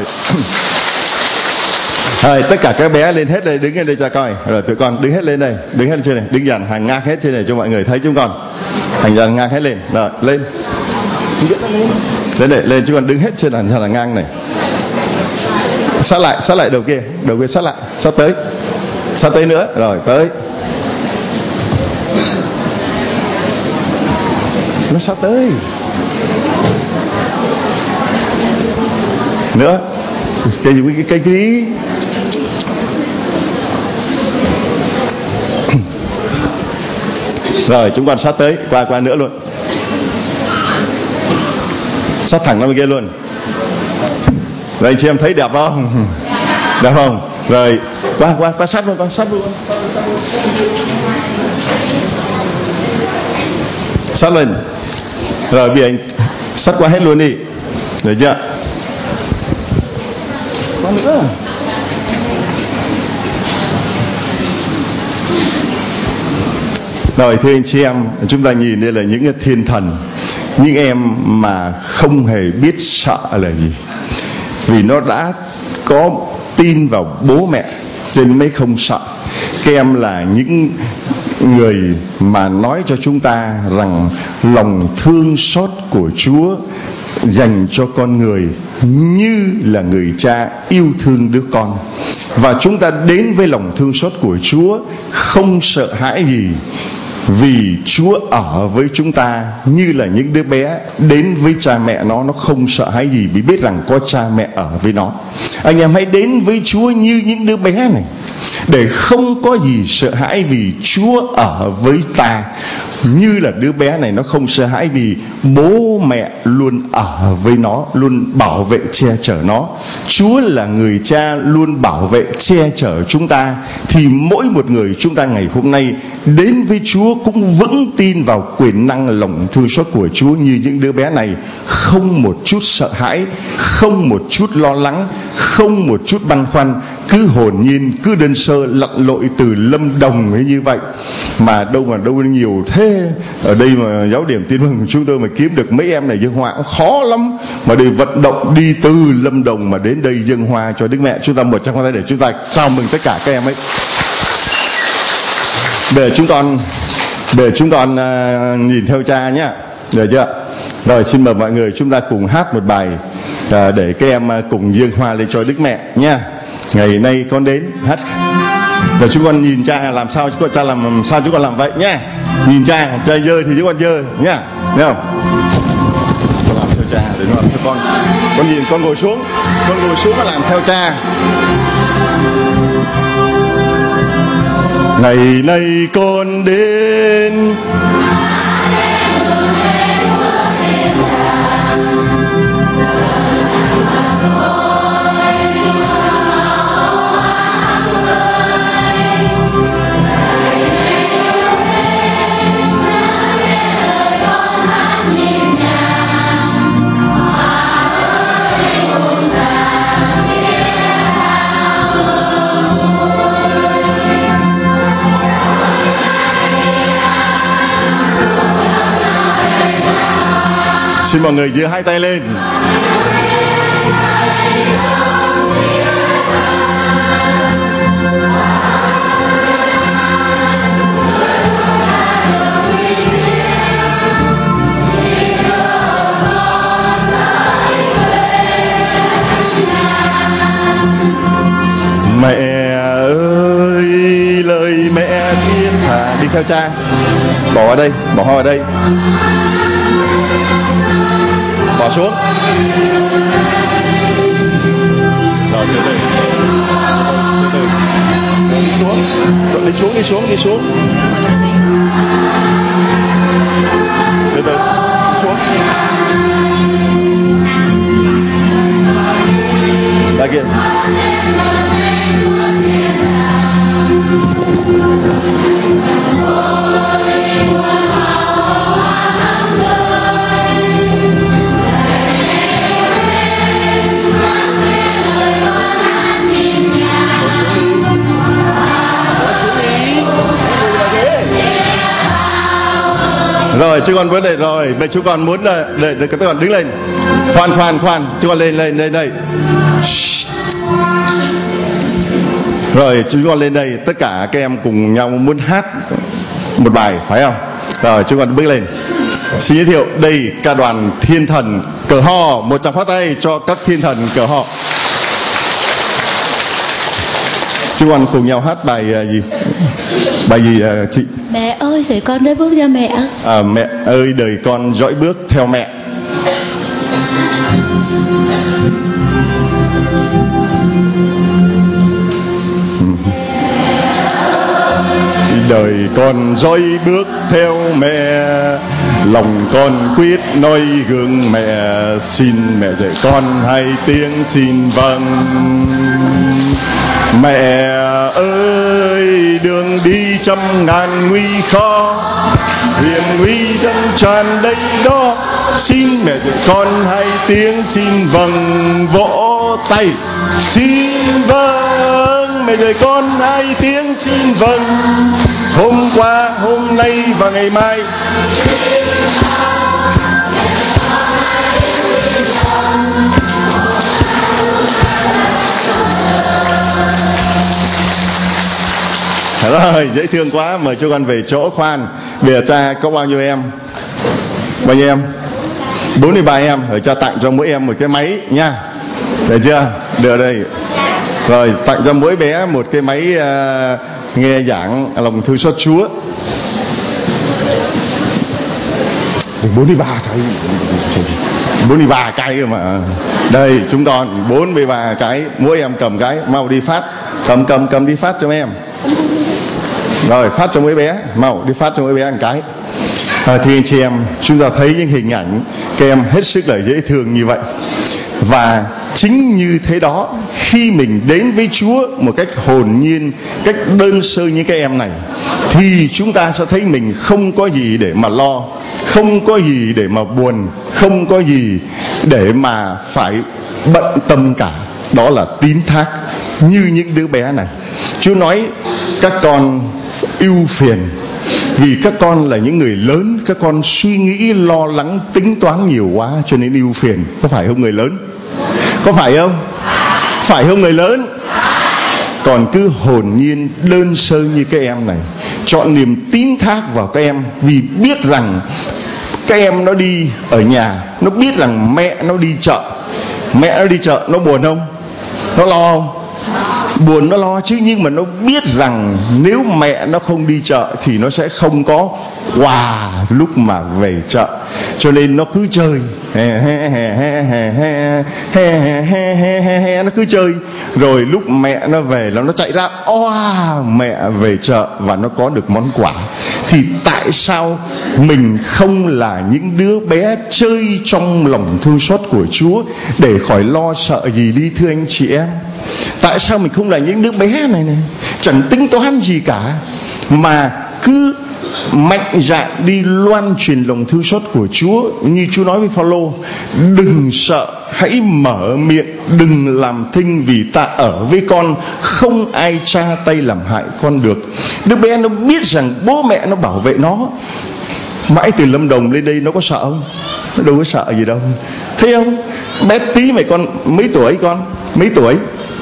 tất cả các bé lên hết đây, đứng lên đây cho coi. Rồi tụi con đứng hết lên đây, đứng hết lên trên này, đứng dàn hàng ngang hết trên này cho mọi người thấy chúng con. Thành dàn ngang hết lên. Rồi lên đây, lên chúng con đứng hết trên hàng ngang này. Sát lại đầu kia sát lại, sát tới nữa, rồi tới, nó sát tới nữa, cái đi. Rồi chúng con sát tới, qua nữa luôn, sát thẳng ra bên kia luôn. Rồi anh chị em thấy đẹp không? Đẹp không? Rồi qua sát luôn, sát lên. Rồi bây giờ anh sát qua hết luôn đi, được chưa? Qua nữa. Rồi thưa anh chị em, chúng ta nhìn đây là những cái thiên thần, những em mà không hề biết sợ là gì, vì nó đã có tin vào bố mẹ nên mới không sợ. Các em là những người mà nói cho chúng ta rằng lòng thương xót của Chúa dành cho con người như là người cha yêu thương đứa con. Và chúng ta đến với lòng thương xót của Chúa không sợ hãi gì, vì Chúa ở với chúng ta như là những đứa bé đến với cha mẹ nó không sợ hãi gì, vì biết rằng có cha mẹ ở với nó. Anh em hãy đến với Chúa như những đứa bé này, để không có gì sợ hãi, vì Chúa ở với ta. Như là đứa bé này nó không sợ hãi, vì bố mẹ luôn ở với nó, luôn bảo vệ che chở nó. Chúa là người cha luôn bảo vệ che chở chúng ta. Thì mỗi một người chúng ta ngày hôm nay đến với Chúa cũng vững tin vào quyền năng lòng thương xót của Chúa như những đứa bé này, không một chút sợ hãi, không một chút lo lắng, không một chút băn khoăn, cứ hồn nhiên, cứ đơn sơ lặn lội từ Lâm Đồng ấy như vậy. Mà đâu nhiều thế. Ở đây mà giáo điểm Tin Mừng chúng tôi mà kiếm được mấy em này dâng hoa cũng khó lắm, mà để vận động đi từ Lâm Đồng mà đến đây dâng hoa cho Đức Mẹ. Chúng ta một tràng pháo tay để chúng ta chào mừng tất cả các em ấy. Để chúng con nhìn theo cha nhé, được chưa? Rồi xin mời mọi người chúng ta cùng hát một bài để các em cùng dâng hoa lên cho Đức Mẹ nha. Ngày nay con đến hát. Rồi chúng con nhìn cha làm sao chúng con làm vậy nhé. Nhìn cha dơ thì chúng con dơ nhá, thấy không? Con làm theo cha để nó làm theo con. Con nhìn con ngồi xuống nó làm theo cha. Ngày nay con đến xin mọi người giơ hai tay lên. Mẹ ơi, lời mẹ thiên hà, đi theo cha. Bỏ ở đây, bỏ hoa ở đây. Bỏ xuống. Rồi từ từ. Đi xuống. Từ từ. Xuống. Ra kia. Rồi chúng con muốn đây rồi, bây chúng con muốn để các bạn đứng lên. Khoan, chúng con lên đây. Rồi chúng con lên đây, tất cả các em cùng nhau muốn hát một bài phải không? Rồi chúng con bước lên. Xin giới thiệu đây ca đoàn Thiên Thần Cờ Ho, một tràng pháo tay cho các thiên thần Cờ Ho. Chúng con cùng nhau hát bài gì? Bài gì chị? Mẹ ơi dạy con dõi bước theo mẹ. Mẹ ơi đời con dõi bước theo mẹ. Đời con dõi bước theo mẹ, lòng con quyết noi gương mẹ. Xin mẹ dạy con hai tiếng xin vâng. Mẹ ơi đường đi trăm ngàn nguy khó, hiểm nguy thân tràn đầy đó. Xin mẹ dạy con hai tiếng xin vâng. Vỗ tay xin vâng. Mẹ dạy con hai tiếng xin vâng. Hôm qua, hôm nay và ngày mai. Rồi, dễ thương quá. Mời cho con về chỗ. Khoan, bây giờ cha có bao nhiêu em? Bao nhiêu em? 43 em. Rồi cha tặng cho mỗi em một cái máy nha. Được chưa? Được đây. Rồi tặng cho mỗi bé một cái máy nghe giảng lòng thương xót Chúa. 43 cái 43 cái cơ mà. Đây chúng con 43 cái. Mỗi em cầm cái. Mau đi phát. Cầm đi phát cho mấy em. Rồi phát cho mỗi bé. Mau đi phát cho mỗi bé một cái. Thì anh chị em, chúng ta thấy những hình ảnh các em hết sức là dễ thương như vậy. Và chính như thế đó, khi mình đến với Chúa một cách hồn nhiên, cách đơn sơ như các em này, thì chúng ta sẽ thấy mình không có gì để mà lo, không có gì để mà buồn, không có gì để mà phải bận tâm cả. Đó là tín thác như những đứa bé này. Chúa nói các con ưu phiền vì các con là những người lớn, các con suy nghĩ lo lắng tính toán nhiều quá cho nên ưu phiền. Có phải không người lớn? Có phải không? Phải không người lớn? Còn cứ hồn nhiên đơn sơ như các em này, chọn niềm tín thác vào các em, vì biết rằng các em nó đi ở nhà, nó biết rằng mẹ nó đi chợ. Mẹ nó đi chợ nó buồn không? Nó lo không? Buồn nó lo chứ, nhưng mà nó biết rằng nếu mẹ nó không đi chợ thì nó sẽ không có quà lúc mà về chợ. Cho nên nó cứ chơi, nó cứ chơi. Rồi lúc mẹ nó về là nó chạy ra, mẹ về chợ và nó có được món quà. Thì tại sao mình không là những đứa bé chơi trong lòng thương xót của Chúa để khỏi lo sợ gì đi, thưa anh chị em? Tại sao mình không là những đứa bé này chẳng tính toán gì cả, mà cứ mạnh dạn đi loan truyền lòng thương xót của Chúa? Như Chúa nói với Phao-lô, đừng sợ, hãy mở miệng, đừng làm thinh, vì ta ở với con, không ai tra tay làm hại con được. Đứa bé nó biết rằng bố mẹ nó bảo vệ nó. Mãi từ Lâm Đồng lên đây nó có sợ không? Nó đâu có sợ gì đâu. Thấy không? Bé tí mày con mấy tuổi con? Mấy tuổi?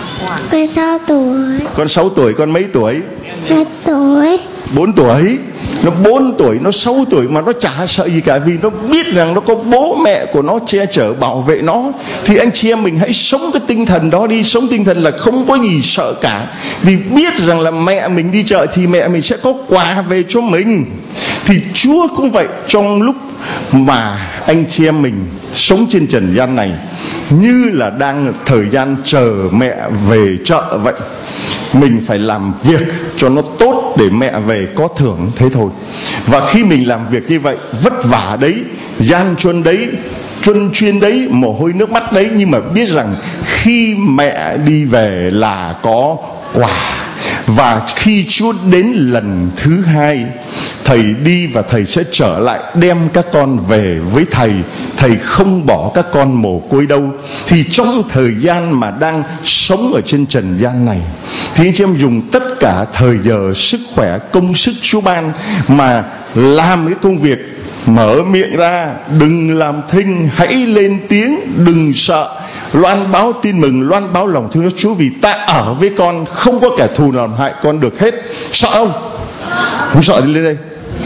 Con 6 tuổi. Con 6 tuổi, con mấy tuổi? 2 tuổi. 4 tuổi. Nó 4 tuổi, nó 6 tuổi mà nó chả sợ gì cả, vì nó biết rằng nó có bố mẹ của nó che chở bảo vệ nó. Thì anh chị em mình hãy sống cái tinh thần đó đi. Sống tinh thần là không có gì sợ cả, vì biết rằng là mẹ mình đi chợ thì mẹ mình sẽ có quà về cho mình. Thì Chúa cũng vậy. Trong lúc mà anh chị em mình sống trên trần gian này, như là đang thời gian chờ mẹ về chợ vậy, mình phải làm việc cho nó tốt để mẹ về có thưởng, thế thôi. Và khi mình làm việc như vậy, vất vả đấy, gian truân đấy, truân chuyên đấy, mồ hôi nước mắt đấy, nhưng mà biết rằng khi mẹ đi về là có quà. Và khi Chúa đến lần thứ hai, Thầy đi và Thầy sẽ trở lại đem các con về với Thầy. Thầy không bỏ các con mồ côi đâu. Thì trong thời gian mà đang sống ở trên trần gian này, thì anh chị em dùng tất cả thời giờ, sức khỏe, công sức Chúa ban mà làm cái công việc. Mở miệng ra, đừng làm thinh, hãy lên tiếng, đừng sợ, loan báo tin mừng, loan báo lòng thương Chúa, vì ta ở với con, không có kẻ thù nào hại con được hết. Sợ không? Không sợ thì lên đây.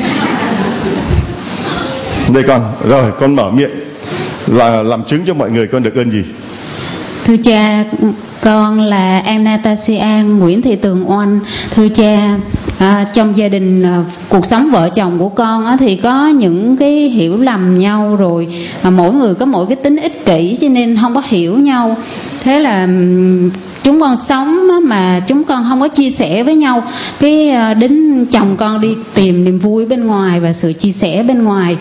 Đây con, rồi con mở miệng là làm chứng cho mọi người con được ơn gì. Thưa cha, Con là Anastasia Nguyễn Thị Tường Oanh. Thưa cha, trong gia đình cuộc sống vợ chồng của con thì có những cái hiểu lầm nhau rồi, mỗi người có mỗi cái tính ích kỷ cho nên không có hiểu nhau. Thế là chúng con sống mà chúng con không có chia sẻ với nhau. Cái đến chồng con đi tìm niềm vui bên ngoài và sự chia sẻ bên ngoài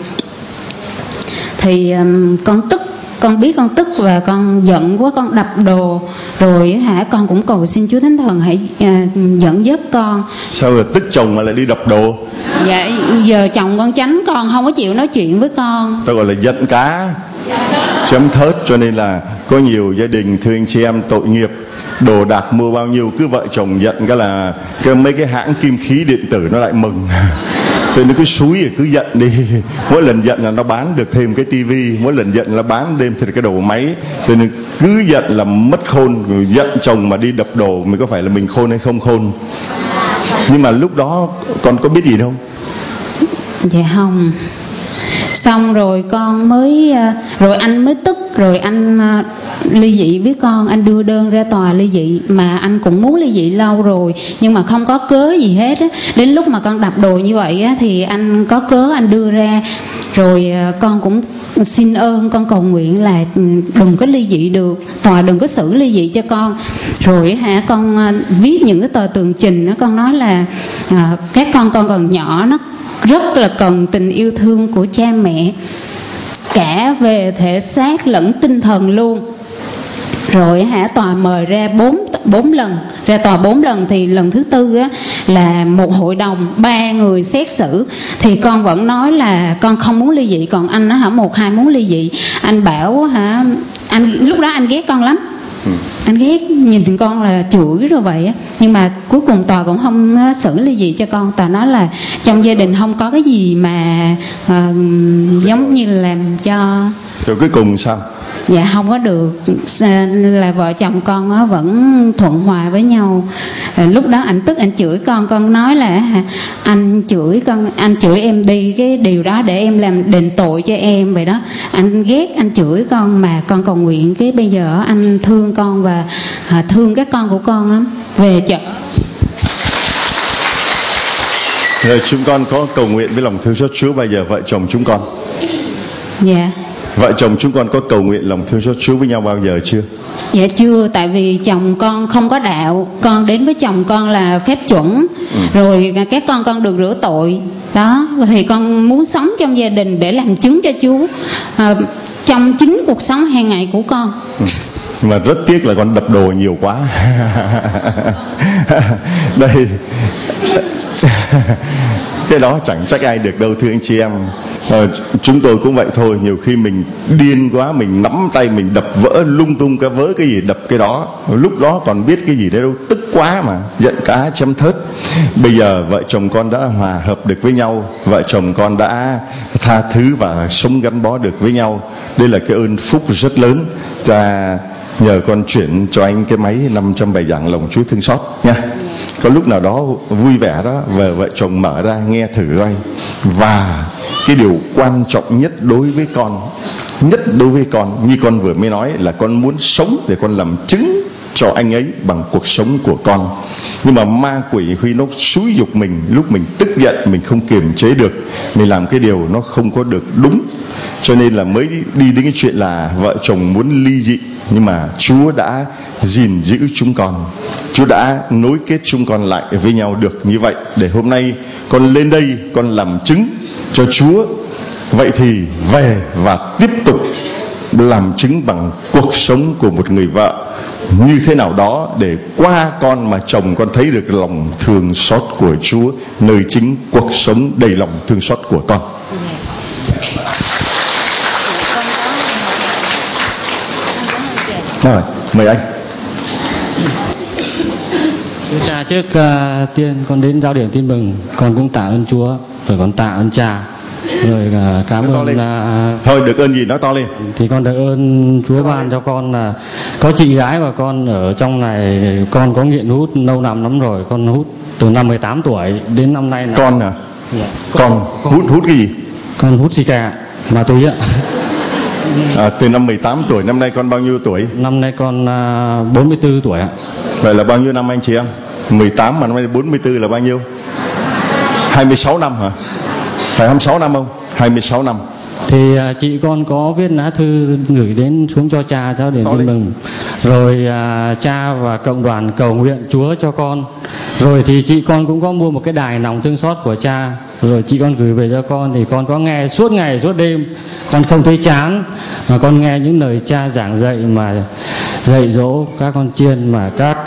thì con tức. Con biết con tức và con giận quá, con đập đồ rồi con cũng cầu xin Chúa Thánh Thần hãy dẫn dắt con. Sao rồi tức chồng mà lại đi đập đồ? Dạ giờ chồng con tránh con, không có chịu nói chuyện với con. Ta gọi là giận cá chấm thớt. Cho nên là có nhiều gia đình, thưa anh chị em, tội nghiệp, đồ đạc mua bao nhiêu cứ vợ chồng giận cái là mấy cái hãng kim khí điện tử nó lại mừng. Rồi nó cứ xúi rồi cứ giận đi. Mỗi lần giận là nó bán được thêm cái tivi, mỗi lần giận là bán thêm cái đầu máy. Cho nên cứ giận là mất khôn. Rồi giận chồng mà đi đập đồ, mình có phải là mình khôn hay không khôn? Nhưng mà lúc đó con có biết gì đâu? Dạ không. Xong rồi con mới rồi anh mới tức, rồi anh ly dị với con, anh đưa đơn ra tòa ly dị, mà anh cũng muốn ly dị lâu rồi nhưng mà không có cớ gì hết á. Đến lúc mà con đập đồ như vậy á thì anh có cớ anh đưa ra. Rồi con cũng xin ơn, con cầu nguyện là đừng có ly dị được, tòa đừng có xử ly dị cho con. Rồi con viết những cái tờ tường trình đó, con nói là các con còn nhỏ, nó rất là cần tình yêu thương của cha mẹ, cả về thể xác lẫn tinh thần luôn. Rồi tòa mời ra 4 lần, ra tòa 4 lần thì lần thứ tư á, là một hội đồng 3 người xét xử. Thì con vẫn nói là con không muốn ly dị, còn anh nó 1-2 muốn ly dị. Anh bảo anh lúc đó anh ghét con lắm. Anh ghét nhìn con là chửi rồi vậy á. Nhưng mà cuối cùng tòa cũng không xử ly dị cho con. Tòa nói là trong gia đình không có cái gì mà giống như làm cho. Rồi cuối cùng sao? Dạ không có được, là vợ chồng con vẫn thuận hòa với nhau. Lúc đó anh tức, anh chửi con nói là anh chửi con, anh chửi em đi, cái điều đó để em làm đền tội cho em vậy đó. Anh ghét, anh chửi con mà con cầu nguyện, cái bây giờ anh thương con và thương các con của con lắm. Về chợ rồi chúng con có cầu nguyện với lòng thương xót Chúa bao giờ vợ chồng chúng con? Dạ. Vợ chồng chúng con có cầu nguyện lòng thương xót Chúa với nhau bao giờ chưa? Dạ chưa, tại vì chồng con không có đạo. Con đến với chồng con là phép chuẩn. Rồi các con được rửa tội. Đó, thì con muốn sống trong gia đình để làm chứng cho Chúa trong chính cuộc sống hàng ngày của con. Mà rất tiếc là con đập đồ nhiều quá. Đây cái đó chẳng trách ai được đâu, thưa anh chị em. Chúng tôi cũng vậy thôi. Nhiều khi mình điên quá, mình nắm tay mình đập vỡ lung tung cái vớ cái gì đập cái đó. Lúc đó còn biết cái gì đấy đâu, tức quá mà, giận cá chấm thớt. Bây giờ vợ chồng con đã hòa hợp được với nhau, vợ chồng con đã tha thứ và sống gắn bó được với nhau. Đây là cái ơn phúc rất lớn. Và nhờ con chuyển cho anh cái máy 500 bài giảng lòng Chúa thương xót nha. Có lúc nào đó vui vẻ đó, vợ chồng mở ra nghe thử coi. Và cái điều quan trọng nhất đối với con, như con vừa mới nói, là con muốn sống để con làm chứng cho anh ấy bằng cuộc sống của con. Nhưng mà ma quỷ khi nó xúi giục mình, lúc mình tức giận mình không kiềm chế được, mình làm cái điều nó không có được đúng, cho nên là mới đi đến cái chuyện là vợ chồng muốn ly dị. Nhưng mà Chúa đã gìn giữ chúng con, Chúa đã nối kết chúng con lại với nhau được như vậy, để hôm nay con lên đây con làm chứng cho Chúa. Vậy thì về và tiếp tục làm chứng bằng cuộc sống của một người vợ như thế nào đó, để qua con mà chồng con thấy được lòng thương xót của Chúa nơi chính cuộc sống đầy lòng thương xót của con. Rồi, mời anh. Thưa cha, trước tiên con đến giáo điểm tin mừng, con cũng tạ ơn Chúa, rồi con tạ ơn cha, rồi cảm ơn thôi được ơn gì nói to lên. Thì con được ơn Chúa ban cho con là có chị gái và con ở trong này. Con có nghiện hút lâu năm lắm rồi, con hút từ năm 18 tuổi đến năm nay là... Con à? Dạ. Con hút cái gì? Con hút xì cà, ma túy ạ. Từ năm 18 tuổi, năm nay con bao nhiêu tuổi? Năm nay con 44 tuổi ạ. Vậy là bao nhiêu năm anh chị em? 18 mà năm nay 44 là bao nhiêu? 26 năm hả? Phải 26 năm không? 26 năm. Thì chị con có viết lá thư gửi đến xuống cho cha cháu để vui mừng. Rồi cha và cộng đoàn cầu nguyện Chúa cho con. Rồi thì chị con cũng có mua một cái đài lòng thương xót của cha. Rồi chị con gửi về cho con thì con có nghe suốt ngày suốt đêm. Con không thấy chán, mà con nghe những lời cha giảng dạy mà dạy dỗ các con chiên mà các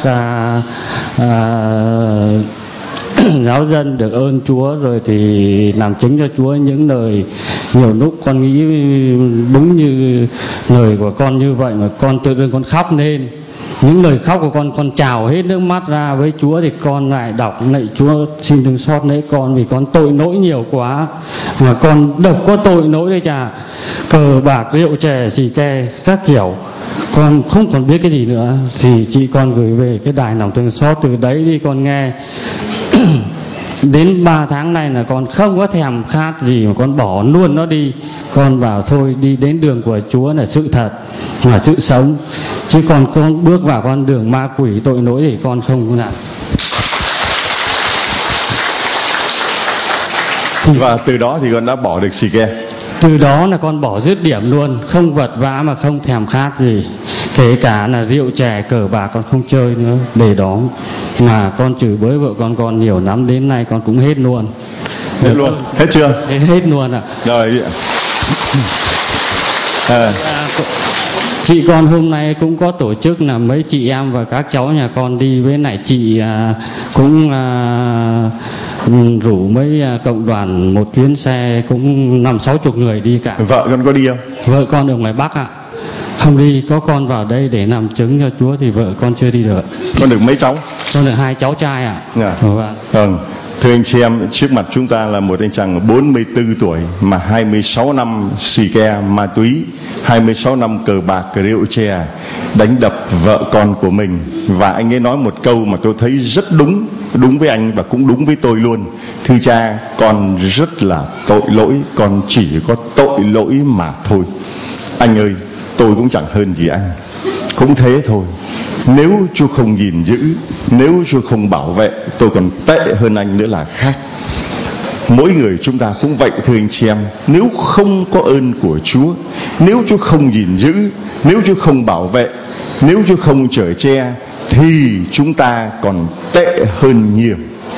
giáo dân được ơn Chúa, rồi thì làm chứng cho Chúa những lời nhiều lúc con nghĩ đúng như lời của con như vậy mà con tự dưng con khóc lên. Những lời khóc của con trào hết nước mắt ra với Chúa, thì con lại đọc lạy Chúa xin thương xót lấy con vì con tội lỗi nhiều quá, mà con độc có tội lỗi đây chả, cờ bạc rượu chè xì ke các kiểu, con không còn biết cái gì nữa. Thì chị con gửi về cái đài lòng thương xót, từ đấy đi con nghe đến 3 tháng nay là con không có thèm khát gì mà con bỏ luôn nó đi. Con bảo thôi, đi đến đường của Chúa là sự thật, là sự sống, chứ còn con bước vào con đường ma quỷ tội lỗi thì con không có làm. Và từ đó thì con đã bỏ được xì ke. Từ đó là con bỏ dứt điểm luôn, không vật vã mà không thèm khát gì, kể cả là rượu chè cờ bạc con không chơi nữa. Để đó mà con chửi bới vợ con nhiều lắm, đến nay con cũng hết luôn. Hết luôn? Hết chưa? Hết luôn ạ. Rồi. Chị con hôm nay cũng có tổ chức là mấy chị em và các cháu nhà con đi với lại chị cũng rủ mấy cộng đoàn một chuyến xe cũng 50-60 người đi cả. Vợ con có đi không? Vợ con ở ngoài Bắc ạ. Không đi, có con vào đây để làm chứng cho Chúa thì vợ con chưa đi được. Con được mấy cháu? Con được 2 cháu trai ạ. Vâng. Thưa anh chị em, trước mặt chúng ta là một anh chàng 44 tuổi mà 26 năm xì ke ma túy, 26 năm cờ bạc rượu chè, đánh đập vợ con của mình. Và anh ấy nói một câu mà tôi thấy rất đúng với anh và cũng đúng với tôi luôn. Thưa cha, con rất là tội lỗi, con chỉ có tội lỗi mà thôi. Anh ơi, tôi cũng chẳng hơn gì anh, cũng thế thôi. Nếu Chúa không gìn giữ, nếu Chúa không bảo vệ, tôi còn tệ hơn anh nữa là khác. Mỗi người chúng ta cũng vậy thưa anh chị em. Nếu không có ơn của Chúa, nếu Chúa không gìn giữ, nếu Chúa không bảo vệ, nếu Chúa không chở che, thì chúng ta còn tệ hơn nhiều.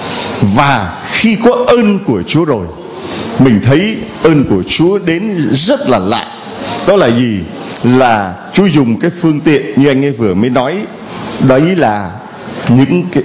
Và khi có ơn của Chúa rồi, mình thấy ơn của Chúa đến rất là lạ. Đó là gì? Là Chúa dùng cái phương tiện như anh ấy vừa mới nói, đấy là những cái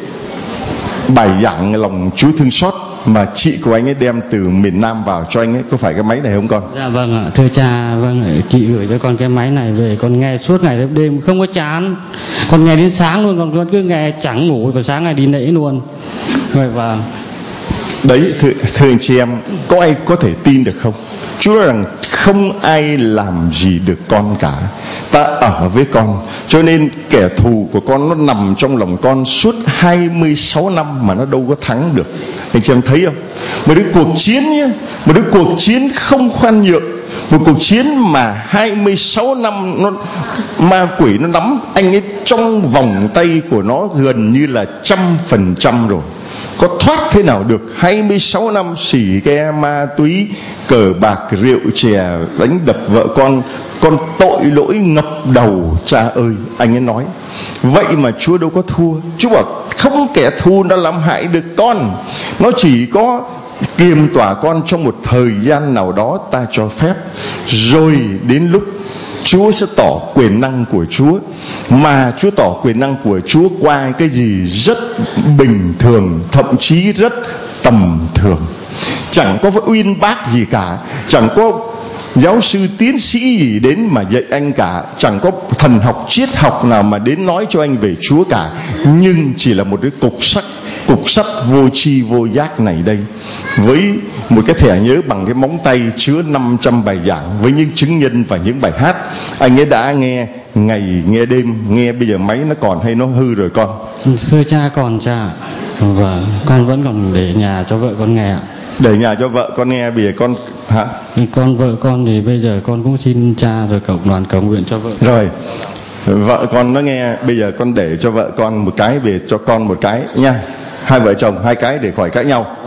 bài giảng lòng Chúa thương xót mà chị của anh ấy đem từ miền Nam vào cho anh ấy. Có phải cái máy này không con? Dạ vâng ạ, thưa cha, vâng, chị gửi cho con cái máy này về, con nghe suốt ngày đêm không có chán, con nghe đến sáng luôn, con cứ nghe chẳng ngủ, còn sáng ngày đi lễ luôn. Vậy và đấy, thưa anh chị em, có ai có thể tin được không? Chúa nói rằng không ai làm gì được con cả, ta ở với con. Cho nên kẻ thù của con nó nằm trong lòng con suốt 26 năm mà nó đâu có thắng được. Anh chị em thấy không? Một cái cuộc chiến nhé, một cái cuộc chiến không khoan nhượng, một cuộc chiến mà 26 năm nó ma quỷ nó nắm anh ấy trong vòng tay của nó gần như là 100% rồi. Có thoát thế nào được? 26 năm xỉ ke ma túy, cờ bạc rượu chè, đánh đập vợ con tội lỗi ngập đầu. Cha ơi, anh ấy nói vậy mà Chúa đâu có thua. Chúa bảo không kẻ thù đã làm hại được con, nó chỉ có kiềm tỏa con trong một thời gian nào đó ta cho phép, rồi đến lúc Chúa sẽ tỏ quyền năng của Chúa. Mà Chúa tỏ quyền năng của Chúa qua cái gì rất bình thường, thậm chí rất tầm thường. Chẳng có uyên bác gì cả, chẳng có giáo sư tiến sĩ gì đến mà dạy anh cả, chẳng có thần học triết học nào mà đến nói cho anh về Chúa cả. Nhưng chỉ là một cái cục sắt cục sắt vô tri vô giác này đây, với một cái thẻ nhớ bằng cái móng tay chứa 500 bài giảng với những chứng nhân và những bài hát. Anh ấy đã nghe ngày nghe đêm, nghe bây giờ máy nó còn hay nó hư rồi con? Thưa cha, còn cha. Và con vẫn còn để nhà cho vợ con nghe ạ. Để nhà cho vợ con nghe, bây giờ con hả? Con vợ con thì bây giờ con cũng xin cha rồi cộng đoàn cầu nguyện cho vợ. Rồi vợ con nó nghe, bây giờ con để cho vợ con một cái, về cho con một cái nha. Hai vợ chồng hai cái để khỏi cãi nhau.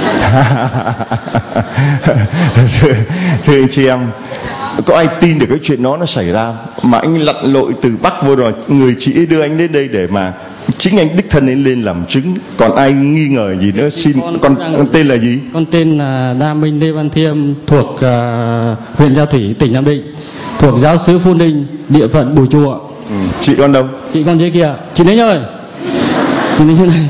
Thưa anh chị em, có ai tin được cái chuyện đó nó xảy ra mà anh lặn lội từ Bắc vô rồi, người chị ấy đưa anh đến đây để mà chính anh đích thân anh lên làm chứng. Còn ai nghi ngờ gì nữa? Xin con tên là gì? Con tên là Đa Minh Lê Văn Thiêm, thuộc huyện Giao Thủy, tỉnh Nam Định, thuộc giáo xứ Phú Ninh, địa phận Bùi Chùa. Chị con đâu? Chị con dưới kia. Chị Ninh ơi, chị Ninh này.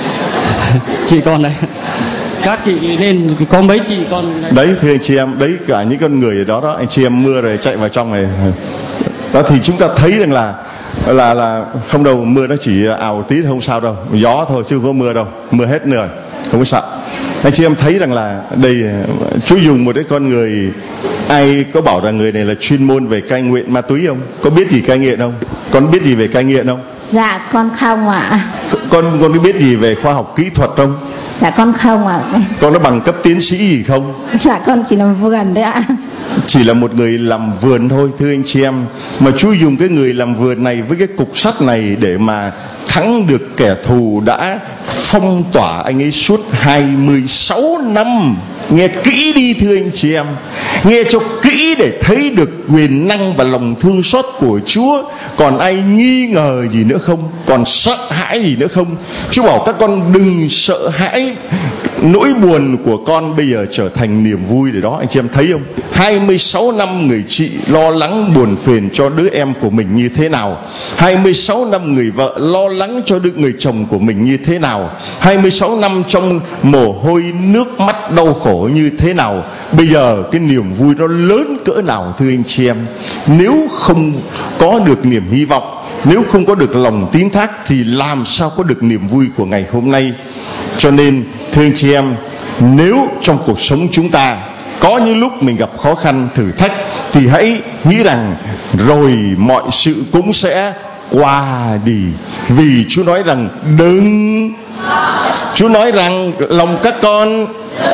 Chị con này. Các chị nên có mấy chị con đấy. Thưa anh chị em, đấy cả những con người ở đó đó, anh chị em mưa rồi chạy vào trong này đó, thì chúng ta thấy rằng là không đâu, mưa nó chỉ ào tí không sao đâu, gió thôi chứ không có mưa đâu, mưa hết rồi không có sợ. Anh chị em thấy rằng là đây Chúa dùng một cái con người, ai có bảo rằng người này là chuyên môn về cai nghiện ma túy không? Có biết gì cai nghiện không? Con biết gì về cai nghiện không? Dạ con không ạ. Con có biết gì về khoa học kỹ thuật không? Dạ con không ạ. Con có bằng cấp tiến sĩ gì không? Dạ con chỉ làm vườn đấy ạ. Chỉ là một người làm vườn thôi, thưa anh chị em. Mà Chúa dùng cái người làm vườn này với cái cục sắt này để mà thắng được kẻ thù đã phong tỏa anh ấy suốt 26 năm. Nghe kỹ đi thưa anh chị em, nghe cho kỹ để thấy được quyền năng và lòng thương xót của Chúa. Còn ai nghi ngờ gì nữa không? Còn sợ hãi gì nữa không? Chúa bảo các con đừng sợ hãi. Nỗi buồn của con bây giờ trở thành niềm vui để đó. Anh chị em thấy không? 26 năm người chị lo lắng buồn phiền cho đứa em của mình như thế nào, 26 năm người vợ lo lắng cho đứa người chồng của mình như thế nào, 26 năm trong mồ hôi nước mắt đau khổ như thế nào. Bây giờ cái niềm vui nó lớn cỡ nào thưa anh chị em. Nếu không có được niềm hy vọng, nếu không có được lòng tín thác thì làm sao có được niềm vui của ngày hôm nay. Cho nên thưa anh chị em, nếu trong cuộc sống chúng ta có những lúc mình gặp khó khăn thử thách thì hãy nghĩ rằng rồi mọi sự cũng sẽ qua đi. Vì Chúa nói rằng đừng, Chúa nói rằng lòng các con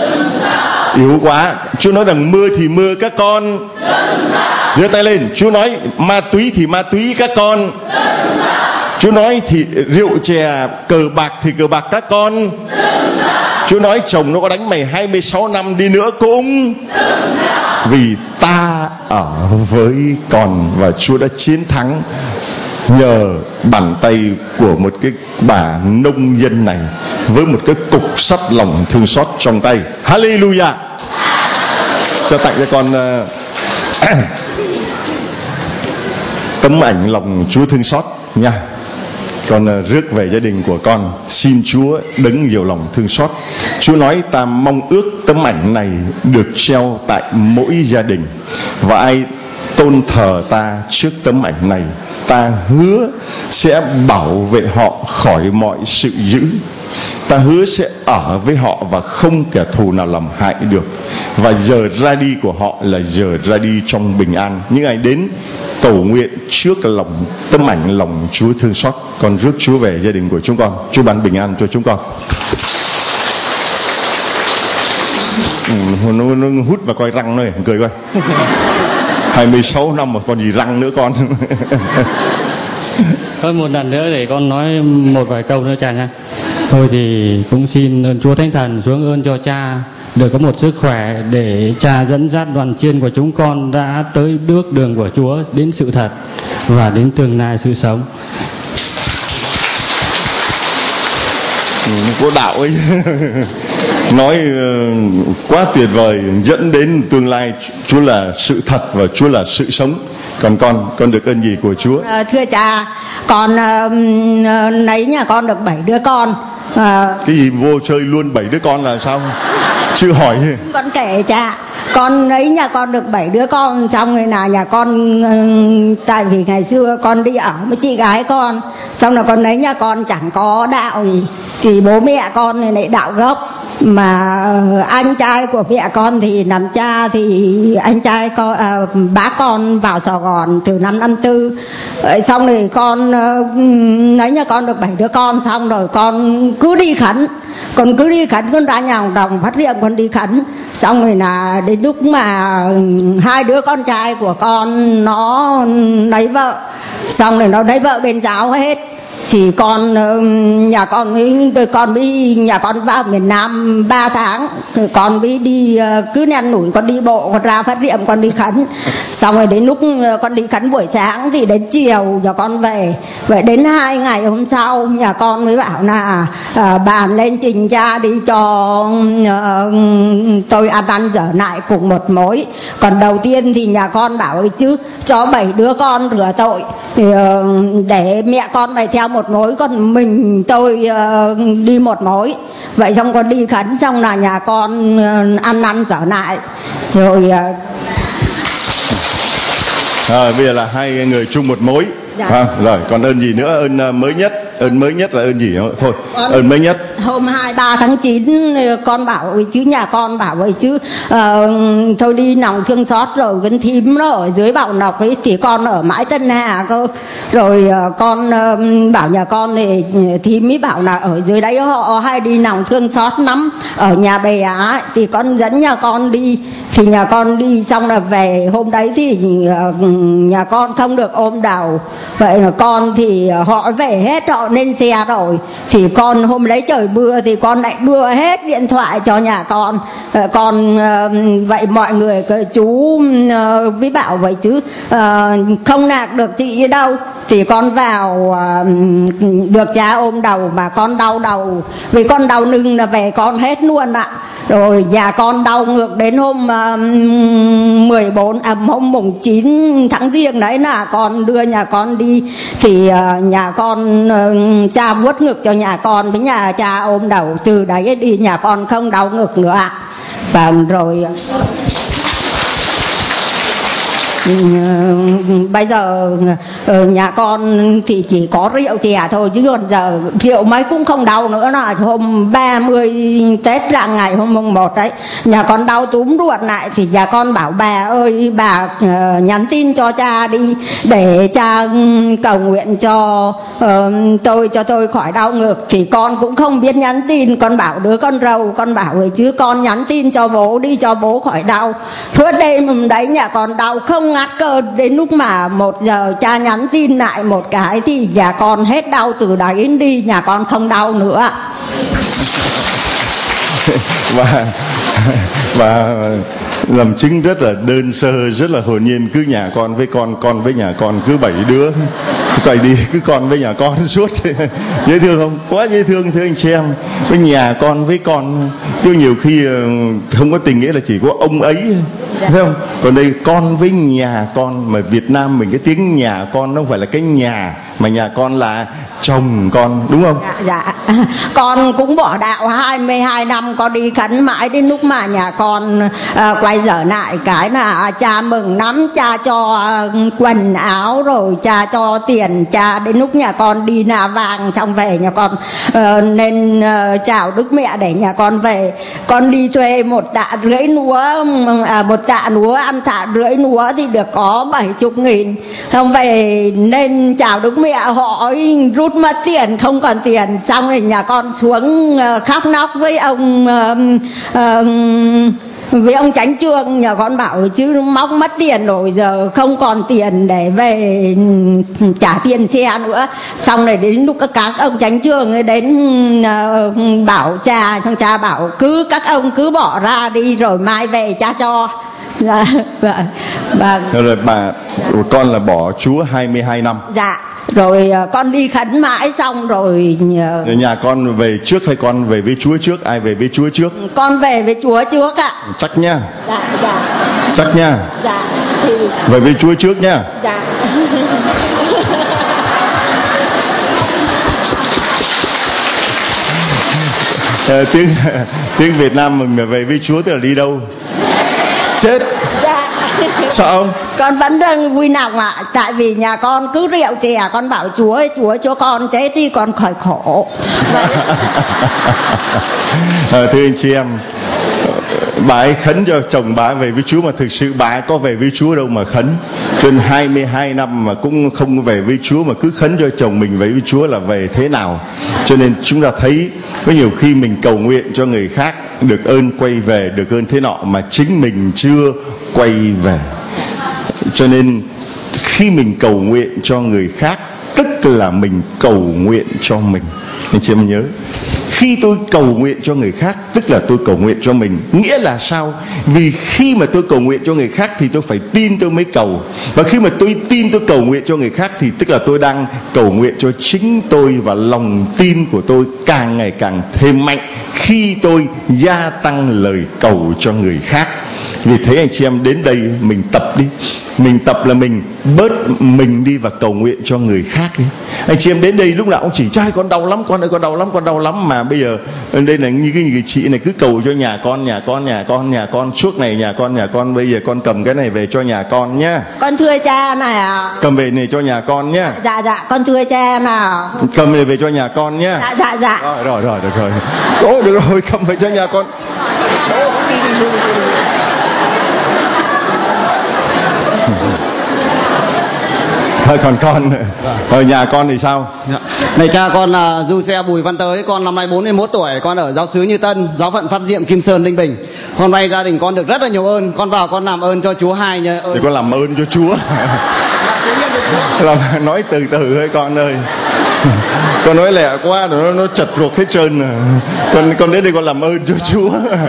yếu quá, Chúa nói rằng mưa thì mưa các con giơ tay lên. Chúa nói ma túy thì ma túy các con, Chúa nói thì rượu chè cờ bạc thì cờ bạc các con, Chúa nói chồng nó có đánh mày 26 năm đi nữa cũng vì ta ở với con. Và Chúa đã chiến thắng nhờ bàn tay của một cái bà nông dân này với một cái cục sắt lòng thương xót trong tay. Hallelujah. Cho tặng cho con tấm ảnh lòng Chúa thương xót nha. Con rước về gia đình của con. Xin Chúa đấng nhiều lòng thương xót. Chúa nói ta mong ước tấm ảnh này được treo tại mỗi gia đình, và ai tôn thờ ta trước tấm ảnh này, ta hứa sẽ bảo vệ họ khỏi mọi sự dữ. Ta hứa sẽ ở với họ và không kẻ thù nào làm hại được. Và giờ ra đi của họ là giờ ra đi trong bình an. Những ai đến cầu nguyện trước lòng tấm ảnh lòng Chúa thương xót, con rước Chúa về gia đình của chúng con. Chúa ban bình an cho chúng con. Nó hút vào coi răng thôi, cười coi. 26 năm mà còn gì răng nữa con. Thôi một lần nữa để con nói một vài câu nữa cha nha. Thôi thì cũng xin ơn Chúa Thánh Thần xuống ơn cho cha được có một sức khỏe để cha dẫn dắt đoàn chiên của chúng con đã tới bước đường của Chúa đến sự thật và đến tương lai sự sống. Có đạo ấy. Nói quá tuyệt vời, dẫn đến tương lai. Chúa là sự thật và Chúa là sự sống. Còn con được ơn gì của Chúa? Thưa cha, con lấy nhà con được 7 đứa con. Cái gì vô chơi luôn 7 đứa con là sao? Chưa hỏi. Con kể cha, con ấy nhà con được 7 đứa con, xong rồi là nhà con tại vì ngày xưa con đi ở với chị gái con, xong là con ấy nhà con chẳng có đạo gì, thì bố mẹ con này lại đạo gốc, mà anh trai của mẹ con thì làm cha, thì anh trai con bác con vào Sài Gòn từ năm 54. Xong rồi con ấy nhà con được 7 đứa con, xong rồi con cứ đi khấn, con ra nhà Hồng Đồng phát hiện con đi khấn. Xong rồi là đến lúc mà 2 đứa con trai của con nó lấy vợ, xong rồi nó lấy vợ bên giáo hết, thì nhà con vào miền Nam 3 tháng, thì con mới đi cứ năn nỉ, con đi bộ, con ra phát diệm, con đi khấn. Xong rồi đến lúc con đi khấn buổi sáng thì đến chiều nhà con về. Vậy đến 2 ngày hôm sau nhà con mới bảo là bàn lên trình cha đi cho tôi ăn dở lại cùng một mối. Còn đầu tiên thì nhà con bảo chứ cho 7 đứa con rửa tội, để mẹ con phải theo một mối, còn mình tôi đi một mối. Vậy xong con đi khấn, xong là nhà con ăn dở lại rồi. Bây giờ là 2 người chung một mối. Dạ. Rồi còn ơn gì nữa? Ơn mới nhất là ơn gì thôi? Ơn mới nhất hôm 23 tháng 9 con bảo chứ, nhà con bảo vậy chứ thôi đi lòng thương xót rồi,跟thím nó ở dưới Bảo Lộc ấy, thì con ở mãi Tân Hà cơ. Rồi con bảo nhà con thì thím mới bảo là ở dưới đấy họ hay đi lòng thương xót lắm, ở nhà bè ấy, thì con dẫn nhà con đi. Thì nhà con đi xong là về, hôm đấy thì nhà con không được ôm đầu. Vậy là con thì họ về hết, họ lên xe rồi, thì con hôm đấy trời mưa thì con lại đưa hết điện thoại cho nhà con. Vậy mọi người chú với bảo vậy chứ không nạc được chị đâu. Thì con vào được cha ôm đầu, mà con đau đầu, vì con đau lưng là về con hết luôn ạ. Rồi nhà con đau ngược đến hôm hôm mùng 9 tháng Giêng đấy là con đưa nhà con đi, thì nhà con cha vuốt ngực cho nhà con với nhà cha ôm đầu, từ đấy đi nhà con không đau ngực nữa ạ. Và rồi bây giờ nhà con thì chỉ có rượu chè thôi, chứ còn giờ rượu mấy cũng không đau nữa. Là hôm 30 Tết là ngày hôm mùng 1 đấy, nhà con đau túm ruột lại, thì nhà con bảo bà ơi, bà nhắn tin cho cha đi, để cha cầu nguyện cho tôi khỏi đau ngực. Thì con cũng không biết nhắn tin, con bảo đứa con rầu, con bảo vậy chứ con nhắn tin cho bố đi, cho bố khỏi đau. Suốt đêm đấy nhà con đau không ngắt cơn, đến lúc mà 1 giờ cha nhắn tin lại một cái thì nhà con hết đau, từ đấy đến đi nhà con không đau nữa. Và làm chứng rất là đơn sơ, rất là hồn nhiên. Cứ nhà con với con với nhà con, cứ 7 đứa cày đi, cứ con với nhà con suốt. Dễ thương không? Quá dễ thương, thưa anh chị em. Với nhà con với con, chứ nhiều khi không có tình nghĩa là chỉ có ông ấy, thấy không? Còn đây con với nhà con, mà Việt Nam mình cái tiếng nhà con nó không phải là cái nhà, mà nhà con là chồng con, đúng không? Dạ. Con cũng bỏ đạo 22 năm, con đi khấn mãi đến lúc mà nhà con quay trở lại cái là cha mừng lắm, cha cho quần áo, rồi cha cho tiền, cha đến lúc nhà con đi nà vàng xong về nhà con nên chào Đức Mẹ để nhà con về. Con đi thuê 1 tạ rưỡi lúa, 1 tạ lúa ăn tạ rưỡi lúa thì được có 70.000. Không về nên chào Đức Mẹ, họ rút mất tiền, không còn tiền. Xong rồi nhà con xuống khóc nóc với ông chánh trương, nhà con bảo chứ móc mất tiền rồi, giờ không còn tiền để về trả tiền xe nữa. Xong rồi đến lúc các ông chánh trương đến bảo cha, xong cha bảo cứ các ông cứ bỏ ra đi rồi mai về cha cho. Dạ. Rồi con là bỏ Chúa 22 năm. Dạ. Rồi con đi khấn mãi xong rồi nhà con về trước hay con về với Chúa trước? Ai về với Chúa trước? Con về với Chúa trước ạ. Chắc nha. Dạ. Chắc nha. Dạ. Thì... về với Chúa trước nha. Dạ. Tiếng Việt Nam mình về với Chúa tức là đi đâu? chết. Dạ. Sao không? Con vẫn đang vui lòng ạ. Tại vì nhà con cứ rượu chè, con bảo Chúa ơi, Chúa cho con chết đi con khỏi khổ. Thưa anh chị em, bà ấy khấn cho chồng bà ấy về với Chúa, mà thực sự bà ấy có về với Chúa đâu mà khấn. Trên 22 năm mà cũng không về với Chúa, mà cứ khấn cho chồng mình về với Chúa là về thế nào. Cho nên chúng ta thấy có nhiều khi mình cầu nguyện cho người khác được ơn quay về, được ơn thế nọ, mà chính mình chưa quay về. Cho nên khi mình cầu nguyện cho người khác, tức là mình cầu nguyện cho mình. Anh chị em nhớ, khi tôi cầu nguyện cho người khác, tức là tôi cầu nguyện cho mình. Nghĩa là sao? Vì khi mà tôi cầu nguyện cho người khác thì tôi phải tin tôi mới cầu. Và khi mà tôi tin tôi cầu nguyện cho người khác thì tức là tôi đang cầu nguyện cho chính tôi. Và lòng tin của tôi càng ngày càng thêm mạnh khi tôi gia tăng lời cầu cho người khác. Vì thế anh chị em đến đây mình tập đi. Mình tập là mình bớt mình đi và cầu nguyện cho người khác đi. Anh chị em đến đây lúc nào cũng chỉ trai con đau lắm, con ơi con đau lắm, con đau lắm. Mà bây giờ đây là như cái người chị này cứ cầu cho nhà con suốt này, nhà con bây giờ con cầm cái này về cho nhà con nhá. Con thưa cha này ạ. Cầm về này cho nhà con nhá. Dạ con thưa cha nào. Cầm này về cho nhà con nhá. Dạ. Rồi được rồi. Ô được rồi, cầm về cho nhà con. Thôi còn con ở nhà con thì sao? Này cha, con là du xe Bùi Văn Tới, con năm nay 41 tuổi, con ở giáo xứ Như Tân, giáo phận Phát Diệm, Kim Sơn, Ninh Bình. Hôm nay gia đình con được rất là nhiều ơn, con vào con làm ơn cho Chúa hai nhờ. Thì con làm ơn cho Chúa. Nói từ từ thôi con ơi. Con nói lẹ quá rồi nó chật ruột hết trơn rồi. Con đến đây con làm ơn cho Chúa.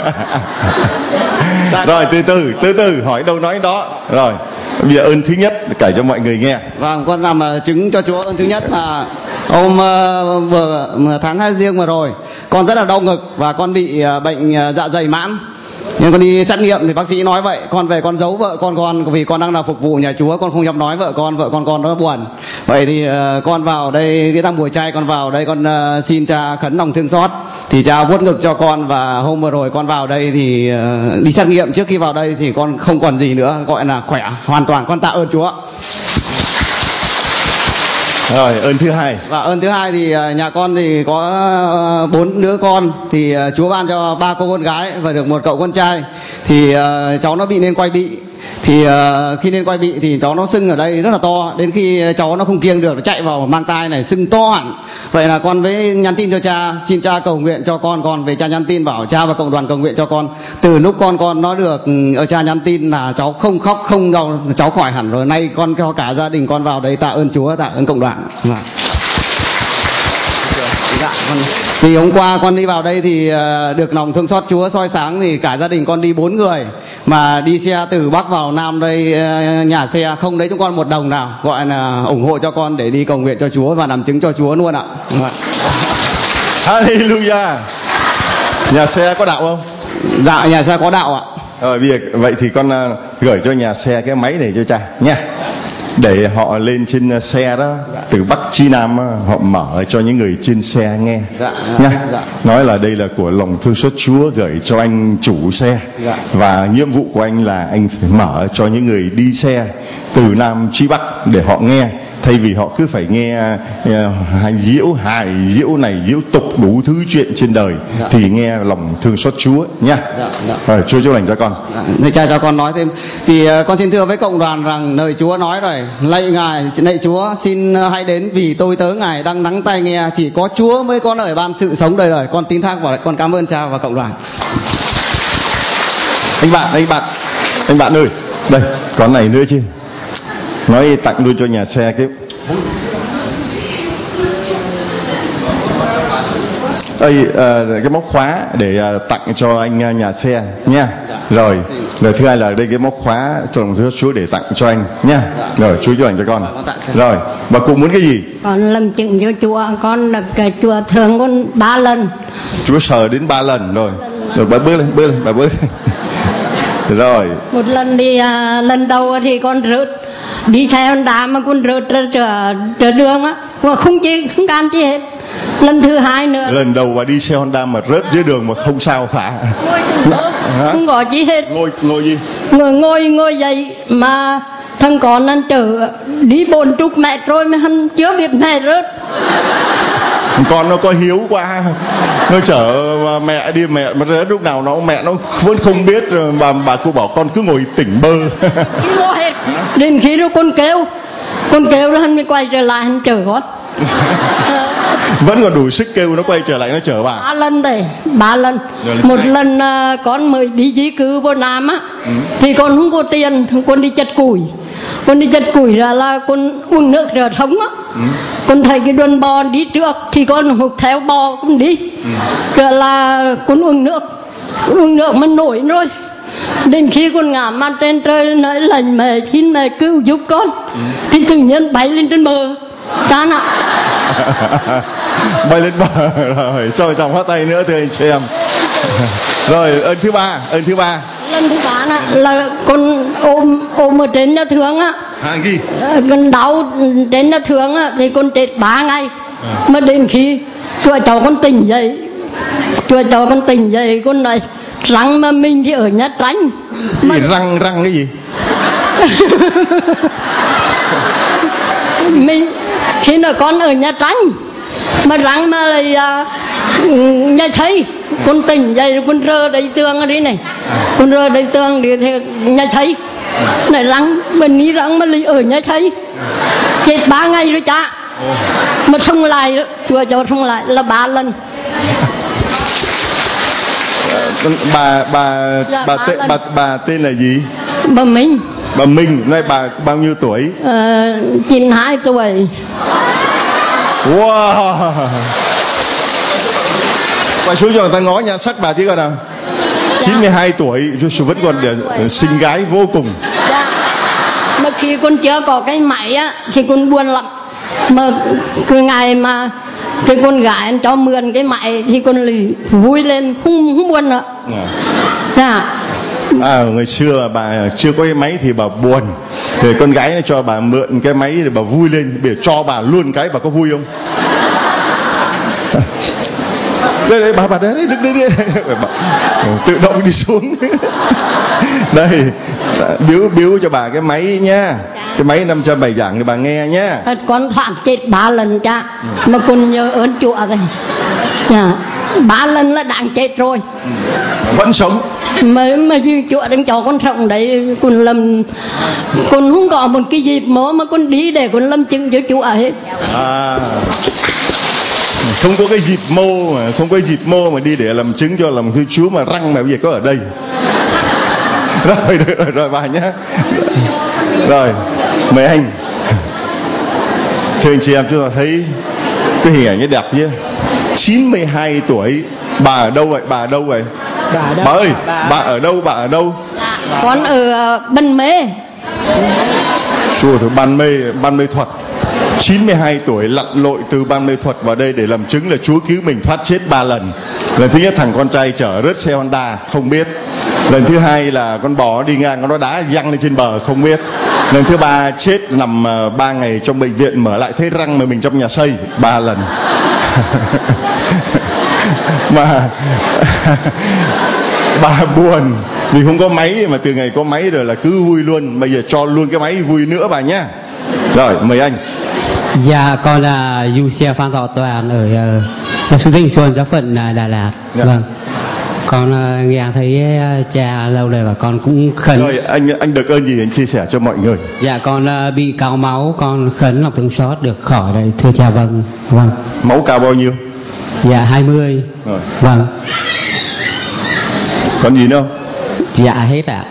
Rồi từ từ hỏi đâu nói đó. Rồi bây giờ ơn thứ nhất kể cho mọi người nghe. Vâng, con làm chứng cho Chúa. Ơn thứ nhất là hôm tháng 2 Giêng vừa rồi, con rất là đau ngực và con bị bệnh dạ dày mãn. Nhưng con đi xét nghiệm thì bác sĩ nói vậy, con về con giấu vợ con vì con đang là phục vụ nhà Chúa, con không dám nói vợ con nó buồn. Vậy thì con vào đây, cái đang buổi chay con vào đây con xin cha khấn lòng thương xót. Thì cha vuốt ngực cho con, và hôm vừa rồi con vào đây thì đi xét nghiệm, trước khi vào đây thì con không còn gì nữa, gọi là khỏe hoàn toàn. Con tạ ơn Chúa. Rồi ơn thứ hai. Và ơn thứ hai thì nhà con thì có 4 đứa con, thì Chúa ban cho 3 cô con gái và được 1 cậu con trai. Thì cháu nó bị nên quai bị. Thì khi nên quai bị thì cháu nó sưng ở đây rất là to, đến khi cháu nó không kiêng được, nó chạy vào mang tai này sưng to hẳn. Vậy là con với nhắn tin cho cha, xin cha cầu nguyện cho con về cha nhắn tin bảo cha và cộng đoàn cầu nguyện cho con. Từ lúc con nó được ở cha nhắn tin là cháu không khóc không đau, cháu khỏi hẳn rồi. Nay con cho cả gia đình con vào đây tạ ơn Chúa, tạ ơn cộng đoàn. Dạ, thì hôm qua con đi vào đây thì được lòng thương xót Chúa soi sáng, thì cả gia đình con đi 4 người mà đi xe từ Bắc vào Nam đây, nhà xe không lấy cho con 1 đồng nào, gọi là ủng hộ cho con để đi cầu nguyện cho Chúa và làm chứng cho Chúa luôn ạ. Hallelujah. Nhà xe có đạo không? Dạ nhà xe có đạo ạ. Bây giờ vậy thì con gửi cho nhà xe cái máy này cho cha nha, để họ lên trên xe đó, từ Bắc chí Nam họ mở cho những người trên xe nghe nha. Nói là đây là của lòng thương xót Chúa gửi cho anh chủ xe, và nhiệm vụ của anh là anh phải mở cho những người đi xe từ Nam chí Bắc để họ nghe, thay vì họ cứ phải nghe hài diễu này diễu tục đủ thứ chuyện trên đời. Thì nghe lòng thương xót Chúa nha. Rồi Chúa chúc lành cho con. Thầy cha cho con nói thêm, thì con xin thưa với cộng đoàn rằng lời Chúa nói rồi, lạy Ngài, lạy Chúa xin hãy đến vì tôi tớ Ngài đang nắng tai nghe, chỉ có Chúa mới có lời ban sự sống đời đời. Con tin thác và con cảm ơn cha và cộng đoàn. Anh bạn ơi, đây còn này nữa chứ, nói tặng luôn cho nhà xe cái cái móc khóa để tặng cho anh nhà xe nha. Rồi thứ hai là đây cái móc khóa trong Chúa để tặng cho anh nha. Rồi Chúa chúc lành cho con. Rồi bà cụ muốn cái gì? Con làm chứng cho Chúa, con được cái chùa thường con 3 lần. Chúa sờ đến 3 lần rồi. Rồi bà bước lên, bà bước lên. Rồi một lần đi lần đầu thì con rớt, đi xe Honda mà con rớt trở đường á, mà không can chi hết. Lần thứ hai nữa. Lần đầu bà đi xe Honda mà rớt dưới đường mà không sao cả. Ngồi từng bước, không có gì hết. Ngồi gì? Ngồi dậy mà thằng con anh chở đi 40 mét rồi mà hắn chưa biết mẹ rớt. Con nó có hiếu quá, nó chở mẹ đi, mẹ mà rớt lúc nào mẹ nó vẫn không biết. Bà cô bảo con cứ ngồi tỉnh bơ. Không có hết. Đến khi đó con kêu rồi hắn mới quay trở lại hắn chở con. Vẫn còn đủ sức kêu nó quay trở lại nó chở bà. 3 lần. Một lần con mới đi di cư vô Nam á, thì con không có tiền, con đi chặt củi ra là con uống nước rửa thống á. Con thấy cái đoàn bò đi trước thì con hụt theo bò con đi. Rồi là con uống nước mà nổi rồi. Đến khi con ngả mặt trên trời nói lành mẹ, xin mẹ cứu giúp con, thì tự nhiên bay lên trên bờ. Chán ạ. Bay lên bờ rồi cho chồng phát tay nữa thưa anh chị em. Rồi ơn thứ ba. Lần thứ ba là con ôm ở trên nhà thương á. Gì? Con đau trên nhà thương á thì con chết 3 ngày. Mà đến khi chùa cháu con tỉnh dậy con nói răng mà mình thì ở nhà tránh. Mà răng cái gì? Mình khi nào con ở nhà tránh mà răng mà lại nhà thấy. Con tỉnh dậy con rơ đầy tường ở đây này. Con rơ đầy tường thì nhà thấy. Này răng bên ní răng mà lại ở nhà thấy. Chết 3 ngày rồi cha. Mà thông lại đó, chùa cho thông lại là 3 lần. Bà tên là gì? Bà Minh. Bà Minh, nay bà bao nhiêu tuổi? 92 tuổi. Wow. Quay xuống cho người ta ngó nhan sắc bà tí coi nào. 92 tuổi vẫn còn xinh gái vô cùng. Dạ. Mà khi con chưa có cái máy á thì con buồn lắm. Mà cứ ngày mà cái con gái anh cho mượn cái máy thì con lì vui lên, không buồn nữa. Dạ. Ngày xưa bà chưa có cái máy thì bà buồn, rồi con gái nó cho bà mượn cái máy để bà vui lên. Bây giờ cho bà luôn cái bà có vui không? Đây bà đấy, đứng đây, tự động đi xuống. Đây biếu cho bà cái máy nhá, cái máy 500 bài giảng thì bà nghe nhá. Con phạm chết 3 lần cha, mà con nhớ ơn Chúa rồi. 3 lần là đáng chết rồi, vẫn sống. Mà Chúa đang cho con sống đấy, con làm, con không có một cái dịp mà con đi để con lâm chứng cho Chúa hết. Không có cái dịp mô mà đi để làm chứng cho lòng thương Chúa, mà răng mà bây giờ có ở đây. Rồi bà nhá. Rồi mời anh. Thưa anh chị em, chúng ta thấy cái hình ảnh nó đẹp chứ. 92 tuổi. Bà ở đâu vậy? Bà ơi, bà ở đâu? Con ở Ban Mê. Chùa từ Ban Mê Thuật. 92 tuổi lặn lội từ Ban Mê Thuật vào đây để làm chứng là Chúa cứu mình thoát chết 3 lần. Lần thứ nhất thằng con trai chở rớt xe Honda không biết. Lần thứ hai là con bò đi ngang nó đá văng lên trên bờ không biết. Lần thứ ba chết nằm 3 ngày trong bệnh viện, mở lại thấy răng mà mình trong nhà xây 3 lần. Mà bà buồn vì không có máy, mà từ ngày có máy rồi là cứ vui luôn. Bây giờ cho luôn cái máy vui nữa bà nhá. Rồi mời anh. Dạ con là Du Xe Phan Thọ Toàn ở giáo sư Thanh Xuân, giáo phận Đà Lạt. Dạ. Vâng. Con nghe thấy cha lâu rồi và con cũng khấn. Rồi anh được ơn gì anh chia sẻ cho mọi người? Dạ con bị cao máu, con khấn lòng thương xót được khỏi đây thưa cha. Vâng. Máu cao bao nhiêu? Dạ 20. Rồi. Vâng. Còn gì nữa không? Dạ hết ạ.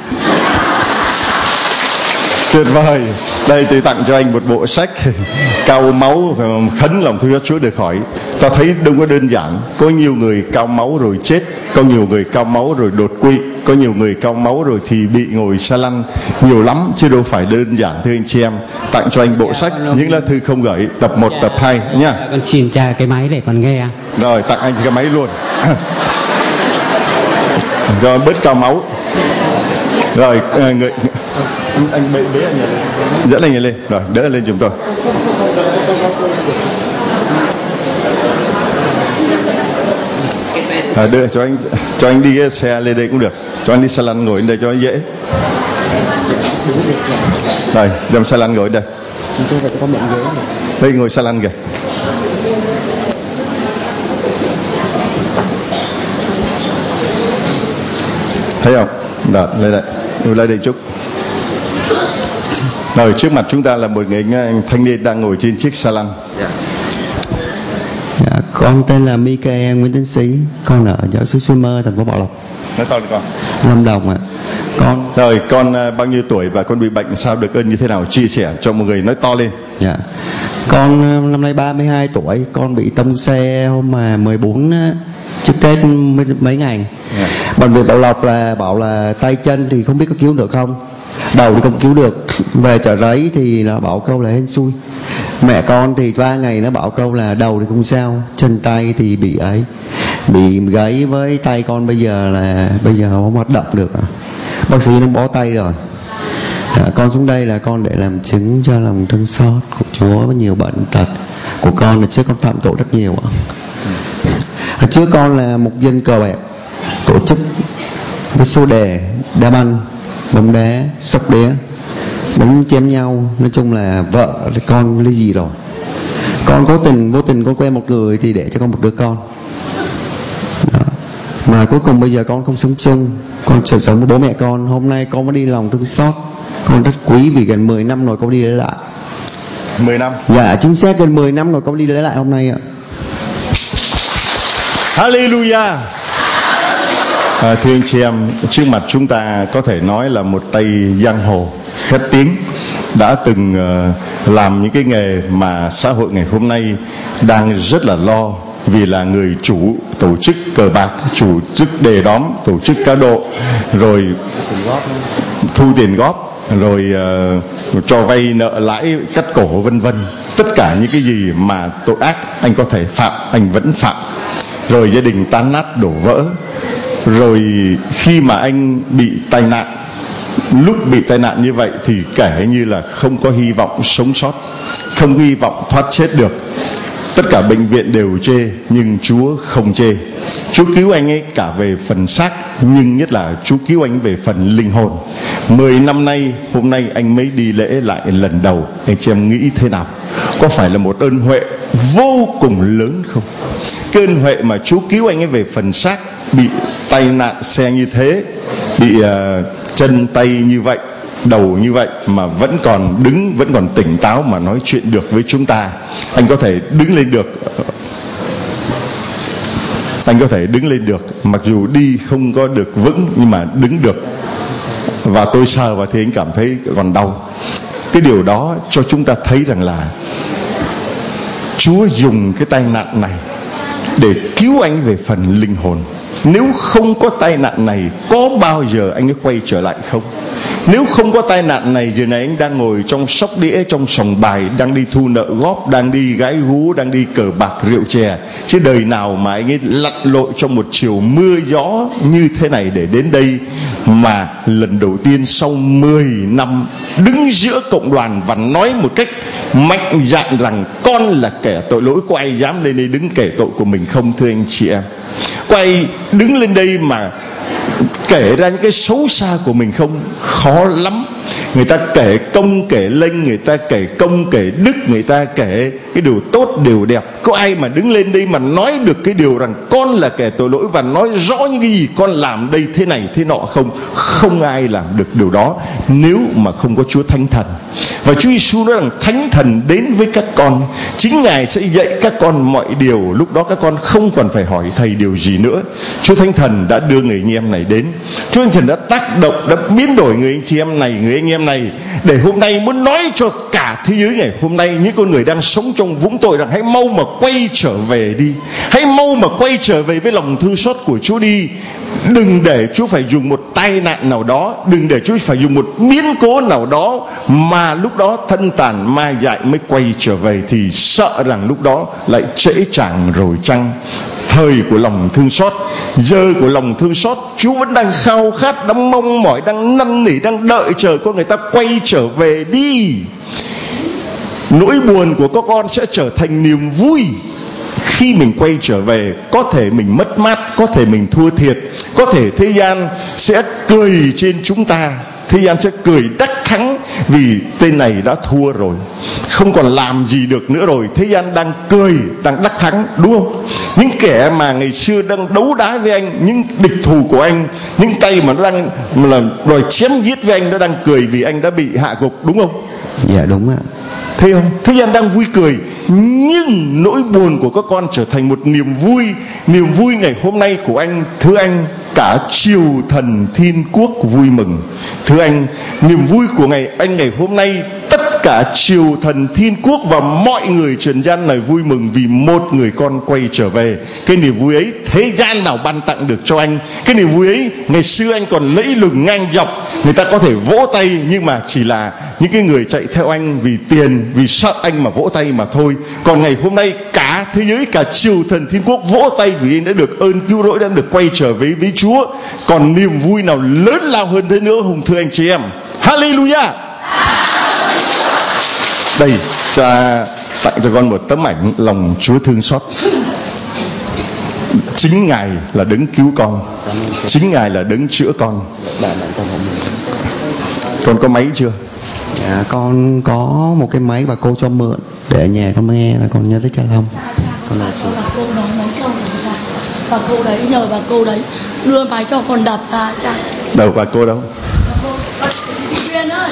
Tuyệt vời. Đây tôi tặng cho anh một bộ sách cao máu khấn lòng thương xót Chúa được khỏi. Ta thấy đâu có đơn giản. Có nhiều người cao máu rồi chết, có nhiều người cao máu rồi đột quỵ, có nhiều người cao máu rồi thì bị ngồi xa lăn, nhiều lắm chứ đâu phải đơn giản. Thưa anh chị em, tặng cho anh bộ sách Những Lá Thư Không Gửi tập 1 tập 2 nha. Con xin cha cái máy để con nghe. Rồi tặng anh cái máy luôn. Cho bớt cao máu. Rồi người anh bế anh lên, dẫn anh lên, rồi đỡ lên giùm tôi. Đưa cho anh đi cái xe lên đây cũng được, cho anh đi xe lăn ngồi lên đây cho nó dễ. Đây, đem xe lăn ngồi đây. Đây ngồi xe lăn kìa. Thấy không? Đó, lên đây. Lên đây chút. Rồi, trước mặt chúng ta là một người thanh niên đang ngồi trên chiếc xe lăn. Dạ, con tên là Mikael Nguyễn Tấn Sĩ, con ở giáo xứ Suối Mơ, thành phố Bảo Lộc. Nói to đi con. Lâm Đồng ạ. Rồi, con bao nhiêu tuổi và con bị bệnh sao, được ơn như thế nào, chia sẻ cho một người, nói to lên. Dạ. Con năm nay 32 tuổi, con bị tông xe hôm mà 14 trước Tết mấy ngày. Bệnh viện Bảo Lộc là bảo là tay chân thì không biết có cứu được không, đầu thì không cứu được. Về chợ Rẫy thì nó bảo câu là hên xui. Mẹ con thì 3 ngày nó bảo câu là đầu thì không sao, chân tay thì bị gãy, với tay con bây giờ không hoạt động được. Bác sĩ nó bó tay rồi. Con xuống đây là con để làm chứng cho lòng thương xót của Chúa với nhiều bệnh tật của con. Là trước con phạm tội rất nhiều. Trước con là một dân cờ bạc, tổ chức với số đề, đá banh, bóng đá, sóc đĩa, đánh chém nhau. Nói chung là vợ con ly dị rồi. Con vô tình con quen một người thì để cho con một đứa con. Đó. Mà cuối cùng bây giờ con không sống chung, con chỉ sống với bố mẹ con. Hôm nay con mới đi lòng thương xót, con rất quý vì gần 10 năm rồi con đi lấy lại. 10 năm? Dạ, chính xác gần 10 năm rồi con đi lấy lại hôm nay ạ. Hallelujah. Thưa anh chị em, trước mặt chúng ta có thể nói là một tay giang hồ khét tiếng, đã từng làm những cái nghề mà xã hội ngày hôm nay đang rất là lo, vì là người chủ tổ chức cờ bạc, chủ chức đề đóm, tổ chức cá độ, rồi thu tiền góp, rồi cho vay nợ lãi, cắt cổ, vân vân. Tất cả những cái gì mà tội ác anh có thể phạm, anh vẫn phạm. Rồi gia đình tan nát đổ vỡ. Rồi khi mà anh bị tai nạn, lúc bị tai nạn như vậy thì kể như là không có hy vọng sống sót, không hy vọng thoát chết được. Tất cả bệnh viện đều chê, nhưng Chúa không chê. Chúa cứu anh ấy cả về phần xác, nhưng nhất là Chúa cứu anh về phần linh hồn. 10 năm nay, hôm nay anh mới đi lễ lại lần đầu. Anh chị em nghĩ thế nào? Có phải là một ơn huệ vô cùng lớn không? Cái ơn huệ mà Chúa cứu anh ấy về phần xác, bị tai nạn xe như thế, bị chân tay như vậy, đầu như vậy mà vẫn còn đứng, vẫn còn tỉnh táo mà nói chuyện được với chúng ta. Anh có thể đứng lên được. Anh có thể đứng lên được, mặc dù đi không có được vững nhưng mà đứng được. Và tôi sờ vào thì anh cảm thấy còn đau. Cái điều đó cho chúng ta thấy rằng là Chúa dùng cái tai nạn này để cứu anh về phần linh hồn. Nếu không có tai nạn này, có bao giờ anh ấy quay trở lại không? Nếu không có tai nạn này, giờ này anh đang ngồi trong sóc đĩa, trong sòng bài, đang đi thu nợ góp, đang đi gái gú, đang đi cờ bạc rượu chè. Chứ đời nào mà anh ấy lặn lội trong một chiều mưa gió như thế này để đến đây, mà lần đầu tiên sau 10 năm đứng giữa cộng đoàn và nói một cách mạnh dạn rằng con là kẻ tội lỗi. Có ai dám lên đây đứng kể tội của mình không, thưa anh chị em? Có ai đứng lên đây mà kể ra những cái xấu xa của mình không? Khó lắm. Người ta kể công kể lênh, người ta kể công kể đức, người ta kể cái điều tốt điều đẹp. Có ai mà đứng lên đây mà nói được cái điều rằng con là kẻ tội lỗi và nói rõ những cái gì con làm đây thế này thế nọ không? Không ai làm được điều đó nếu mà không có Chúa Thánh Thần. Và Chúa Giêsu nói rằng Thánh Thần đến với các con, chính Ngài sẽ dạy các con mọi điều. Lúc đó các con không còn phải hỏi thầy điều gì nữa. Chúa Thánh Thần đã đưa người anh em này đến. Chúa Thánh Thần đã tác động, đã biến đổi người anh chị em này, người anh em này, để hôm nay muốn nói cho cả thế giới ngày hôm nay, những con người đang sống trong vũng tội, rằng hãy mau mà quay trở về đi, hãy mau mà quay trở về với lòng thương xót của Chúa đi. Đừng để Chúa phải dùng một tai nạn nào đó, đừng để Chúa phải dùng một biến cố nào đó mà lúc đó thân tàn ma dại mới quay trở về, thì sợ rằng lúc đó lại trễ chàng rồi chăng. Thời của lòng thương xót, giờ của lòng thương xót, Chúa vẫn đang khao khát, đang mong mỏi, đang năn nỉ, đang đợi chờ con người ta quay trở về đi. Nỗi buồn của các con sẽ trở thành niềm vui khi mình quay trở về, có thể mình mất mát, có thể mình thua thiệt, có thể thế gian sẽ cười trên chúng ta, thế gian sẽ cười đắc thắng vì tên này đã thua rồi, không còn làm gì được nữa rồi. Thế gian đang cười, đang đắc thắng, đúng không? Những kẻ mà ngày xưa đang đấu đá với anh, những địch thù của anh, những tay mà nó đang là đòi chém giết với anh, nó đang cười vì anh đã bị hạ gục, đúng không? Dạ đúng ạ. Thấy không? Thế gian đang vui cười, nhưng nỗi buồn của các con trở thành một niềm vui. Niềm vui ngày hôm nay của anh, thưa anh, cả triều thần thiên quốc vui mừng. Thưa anh, niềm vui của anh ngày hôm nay, tất cả triều thần thiên quốc và mọi người trần gian này vui mừng vì một người con quay trở về. Cái niềm vui ấy thế gian nào ban tặng được cho anh. Cái niềm vui ấy ngày xưa anh còn lẫy lừng ngang dọc, người ta có thể vỗ tay, nhưng mà chỉ là những cái người chạy theo anh vì tiền, vì sợ anh mà vỗ tay mà thôi. Còn ngày hôm nay cả thế giới, cả triều thần thiên quốc vỗ tay vì anh đã được ơn cứu rỗi, đã được quay trở về với Chúa. Còn niềm vui nào lớn lao hơn thế nữa không, thưa anh chị em? Hallelujah. Đây, cha tặng cho con một tấm ảnh lòng Chúa thương xót. Chính Ngài là đấng cứu con, chính Ngài là đấng chữa con. Con có máy chưa? Dạ, con có một cái máy và cô cho mượn để ở nhà con nghe, là con nhớ tới cha Long. Con là cô nói mấy câu rồi, và cô đấy nhờ bà cô đấy đưa máy cho con đập ra. Đâu bà cô đâu? Duyên ơi.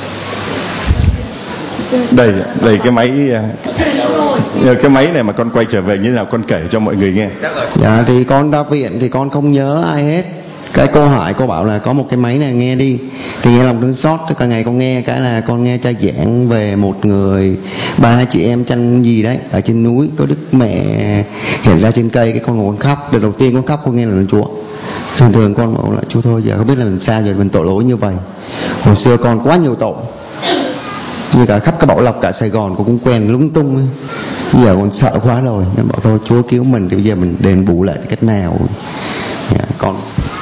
Đây cái máy, cái máy này mà con quay trở về như thế nào con kể cho mọi người nghe. Dạ thì con ra viện thì con không nhớ ai hết. Cái cô hỏi, cô bảo là có một cái máy này nghe đi, thì nghe lòng thương xót. Cả ngày con nghe cái là con nghe cha giảng về một người, ba chị em chăn gì đấy ở trên núi, có Đức Mẹ hiện ra trên cây, cái con ngồi con khóc. Đợt đầu tiên con khóc con nghe là Chúa. Thường con bảo là Chúa thôi, giờ không biết là mình sao, giờ mình tội lỗi như vậy. Hồi xưa con quá nhiều tội, như cả khắp cái Bảo Lộc, cả Sài Gòn con cũng quen lung tung ấy. Bây giờ con sợ quá rồi nên bảo thôi Chúa cứu mình, thì bây giờ mình đền bù lại cách nào. Dạ, con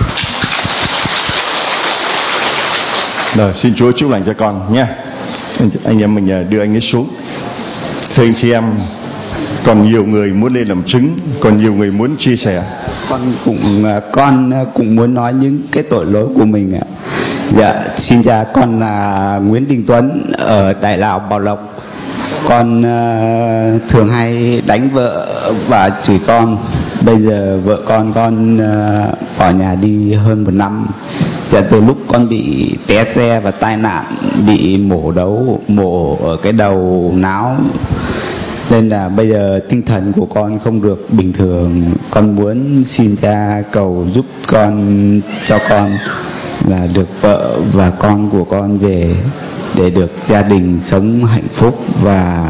rồi, xin Chúa chúc lành cho con nha. Anh em mình đưa anh ấy xuống. Thưa anh chị em, còn nhiều người muốn lên làm chứng, còn nhiều người muốn chia sẻ. Con cũng muốn nói những cái tội lỗi của mình ạ. Dạ, xin chào, con là Nguyễn Đình Tuấn ở Đại Lào, Bảo Lộc. Con thường hay đánh vợ và chửi con. Bây giờ vợ con bỏ nhà đi hơn 1 năm. Dạ, từ lúc con bị té xe và tai nạn, bị mổ ở cái đầu náo, nên là bây giờ tinh thần của con không được bình thường. Con muốn xin cha cầu giúp con, cho con là được vợ và con của con về, để được gia đình sống hạnh phúc và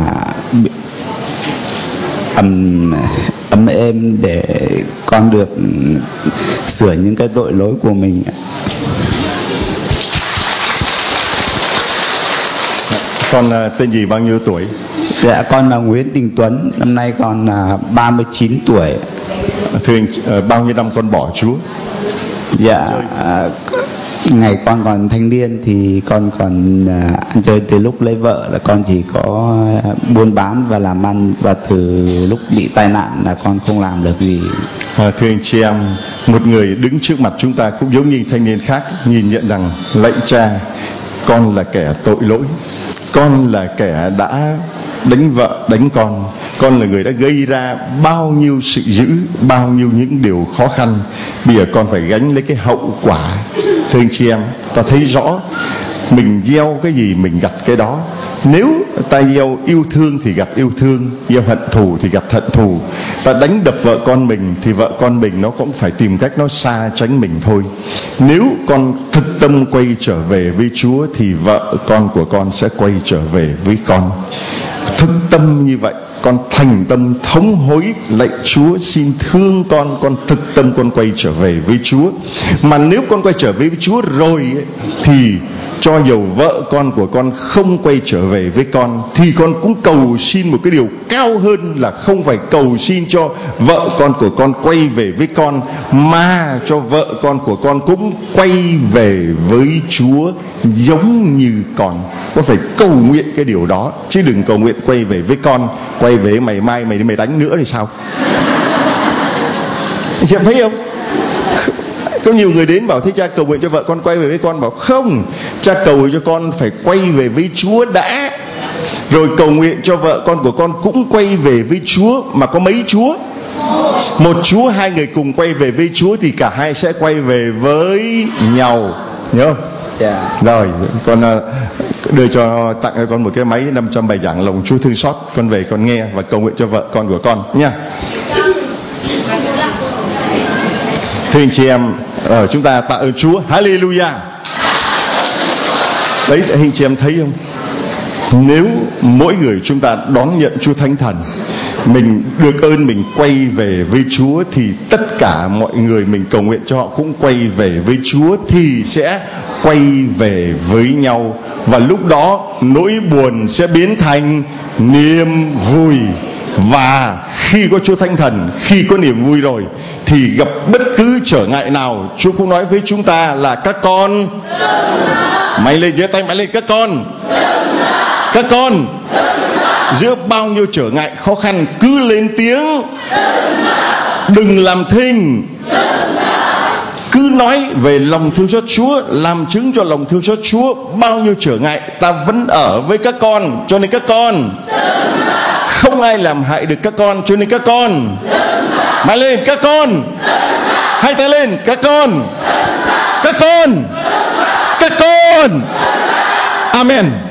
ấm êm, để con được sửa những cái tội lỗi của mình. Con tên gì, bao nhiêu tuổi? Dạ, con là Nguyễn Đình Tuấn, năm nay con là 39 tuổi. Thưa anh, bao nhiêu năm con bỏ Chúa? Dạ, ngày con còn thanh niên thì con còn ăn chơi. Từ lúc lấy vợ là con chỉ có buôn bán và làm ăn, và từ lúc bị tai nạn là con không làm được gì. Thưa anh chị em, một người đứng trước mặt chúng ta cũng giống như thanh niên khác, nhìn nhận rằng lạy cha, con là kẻ tội lỗi, con là kẻ đã đánh vợ đánh con là người đã gây ra bao nhiêu sự dữ, bao nhiêu những điều khó khăn. Bây giờ con phải gánh lấy cái hậu quả. Thưa anh chị em, ta thấy rõ mình gieo cái gì mình gặt cái đó. Nếu ta gieo yêu thương thì gặt yêu thương, gieo hận thù thì gặt hận thù. Ta đánh đập vợ con mình thì vợ con mình nó cũng phải tìm cách nó xa tránh mình thôi. Nếu con thực tâm quay trở về với Chúa thì vợ con của con sẽ quay trở về với con. Thực tâm như vậy, con thành tâm thống hối, lạy Chúa xin thương con thực tâm con quay trở về với Chúa. Mà nếu con quay trở về với Chúa rồi ấy, thì cho dù vợ con của con không quay trở về với con, thì con cũng cầu xin một cái điều cao hơn, là không phải cầu xin cho vợ con của con quay về với con, mà cho vợ con của con cũng quay về với Chúa giống như con. Con phải cầu nguyện cái điều đó, chứ đừng cầu nguyện quay về với con, quay quay về mày mai mày đánh nữa thì sao? Anh chị em thấy không? Có nhiều người đến bảo thế cha cầu nguyện cho vợ con quay về với con, bảo không, cha cầu cho con phải quay về với Chúa đã, rồi cầu nguyện cho vợ con của con cũng quay về với Chúa. Mà có mấy Chúa? Một Chúa, hai người cùng quay về với Chúa thì cả hai sẽ quay về với nhau, nhớ không? Rồi con đưa tặng cho con một cái máy 500 bài giảng lòng Chúa thương xót, con về con nghe và cầu nguyện cho vợ con của con nha. Thưa anh chị em, chúng ta tạ ơn Chúa, hallelujah. Đấy, anh chị em thấy không? Nếu mỗi người chúng ta đón nhận Chúa Thánh Thần, mình được ơn mình quay về với Chúa, thì tất cả mọi người mình cầu nguyện cho họ cũng quay về với Chúa, thì sẽ quay về với nhau. Và lúc đó nỗi buồn sẽ biến thành niềm vui. Và khi có Chúa Thánh Thần, khi có niềm vui rồi, thì gặp bất cứ trở ngại nào, Chúa cũng nói với chúng ta là các con, mạnh lên, giơ tay mạnh lên, các con, các con, giữa bao nhiêu trở ngại khó khăn cứ lên tiếng, đừng làm thinh, cứ nói về lòng thương xót Chúa, làm chứng cho lòng thương xót Chúa. Bao nhiêu trở ngại ta vẫn ở với các con, cho nên các con không ai làm hại được các con, cho nên các con mạnh lên, các con, hai tay lên, các con, các con, các con, amen.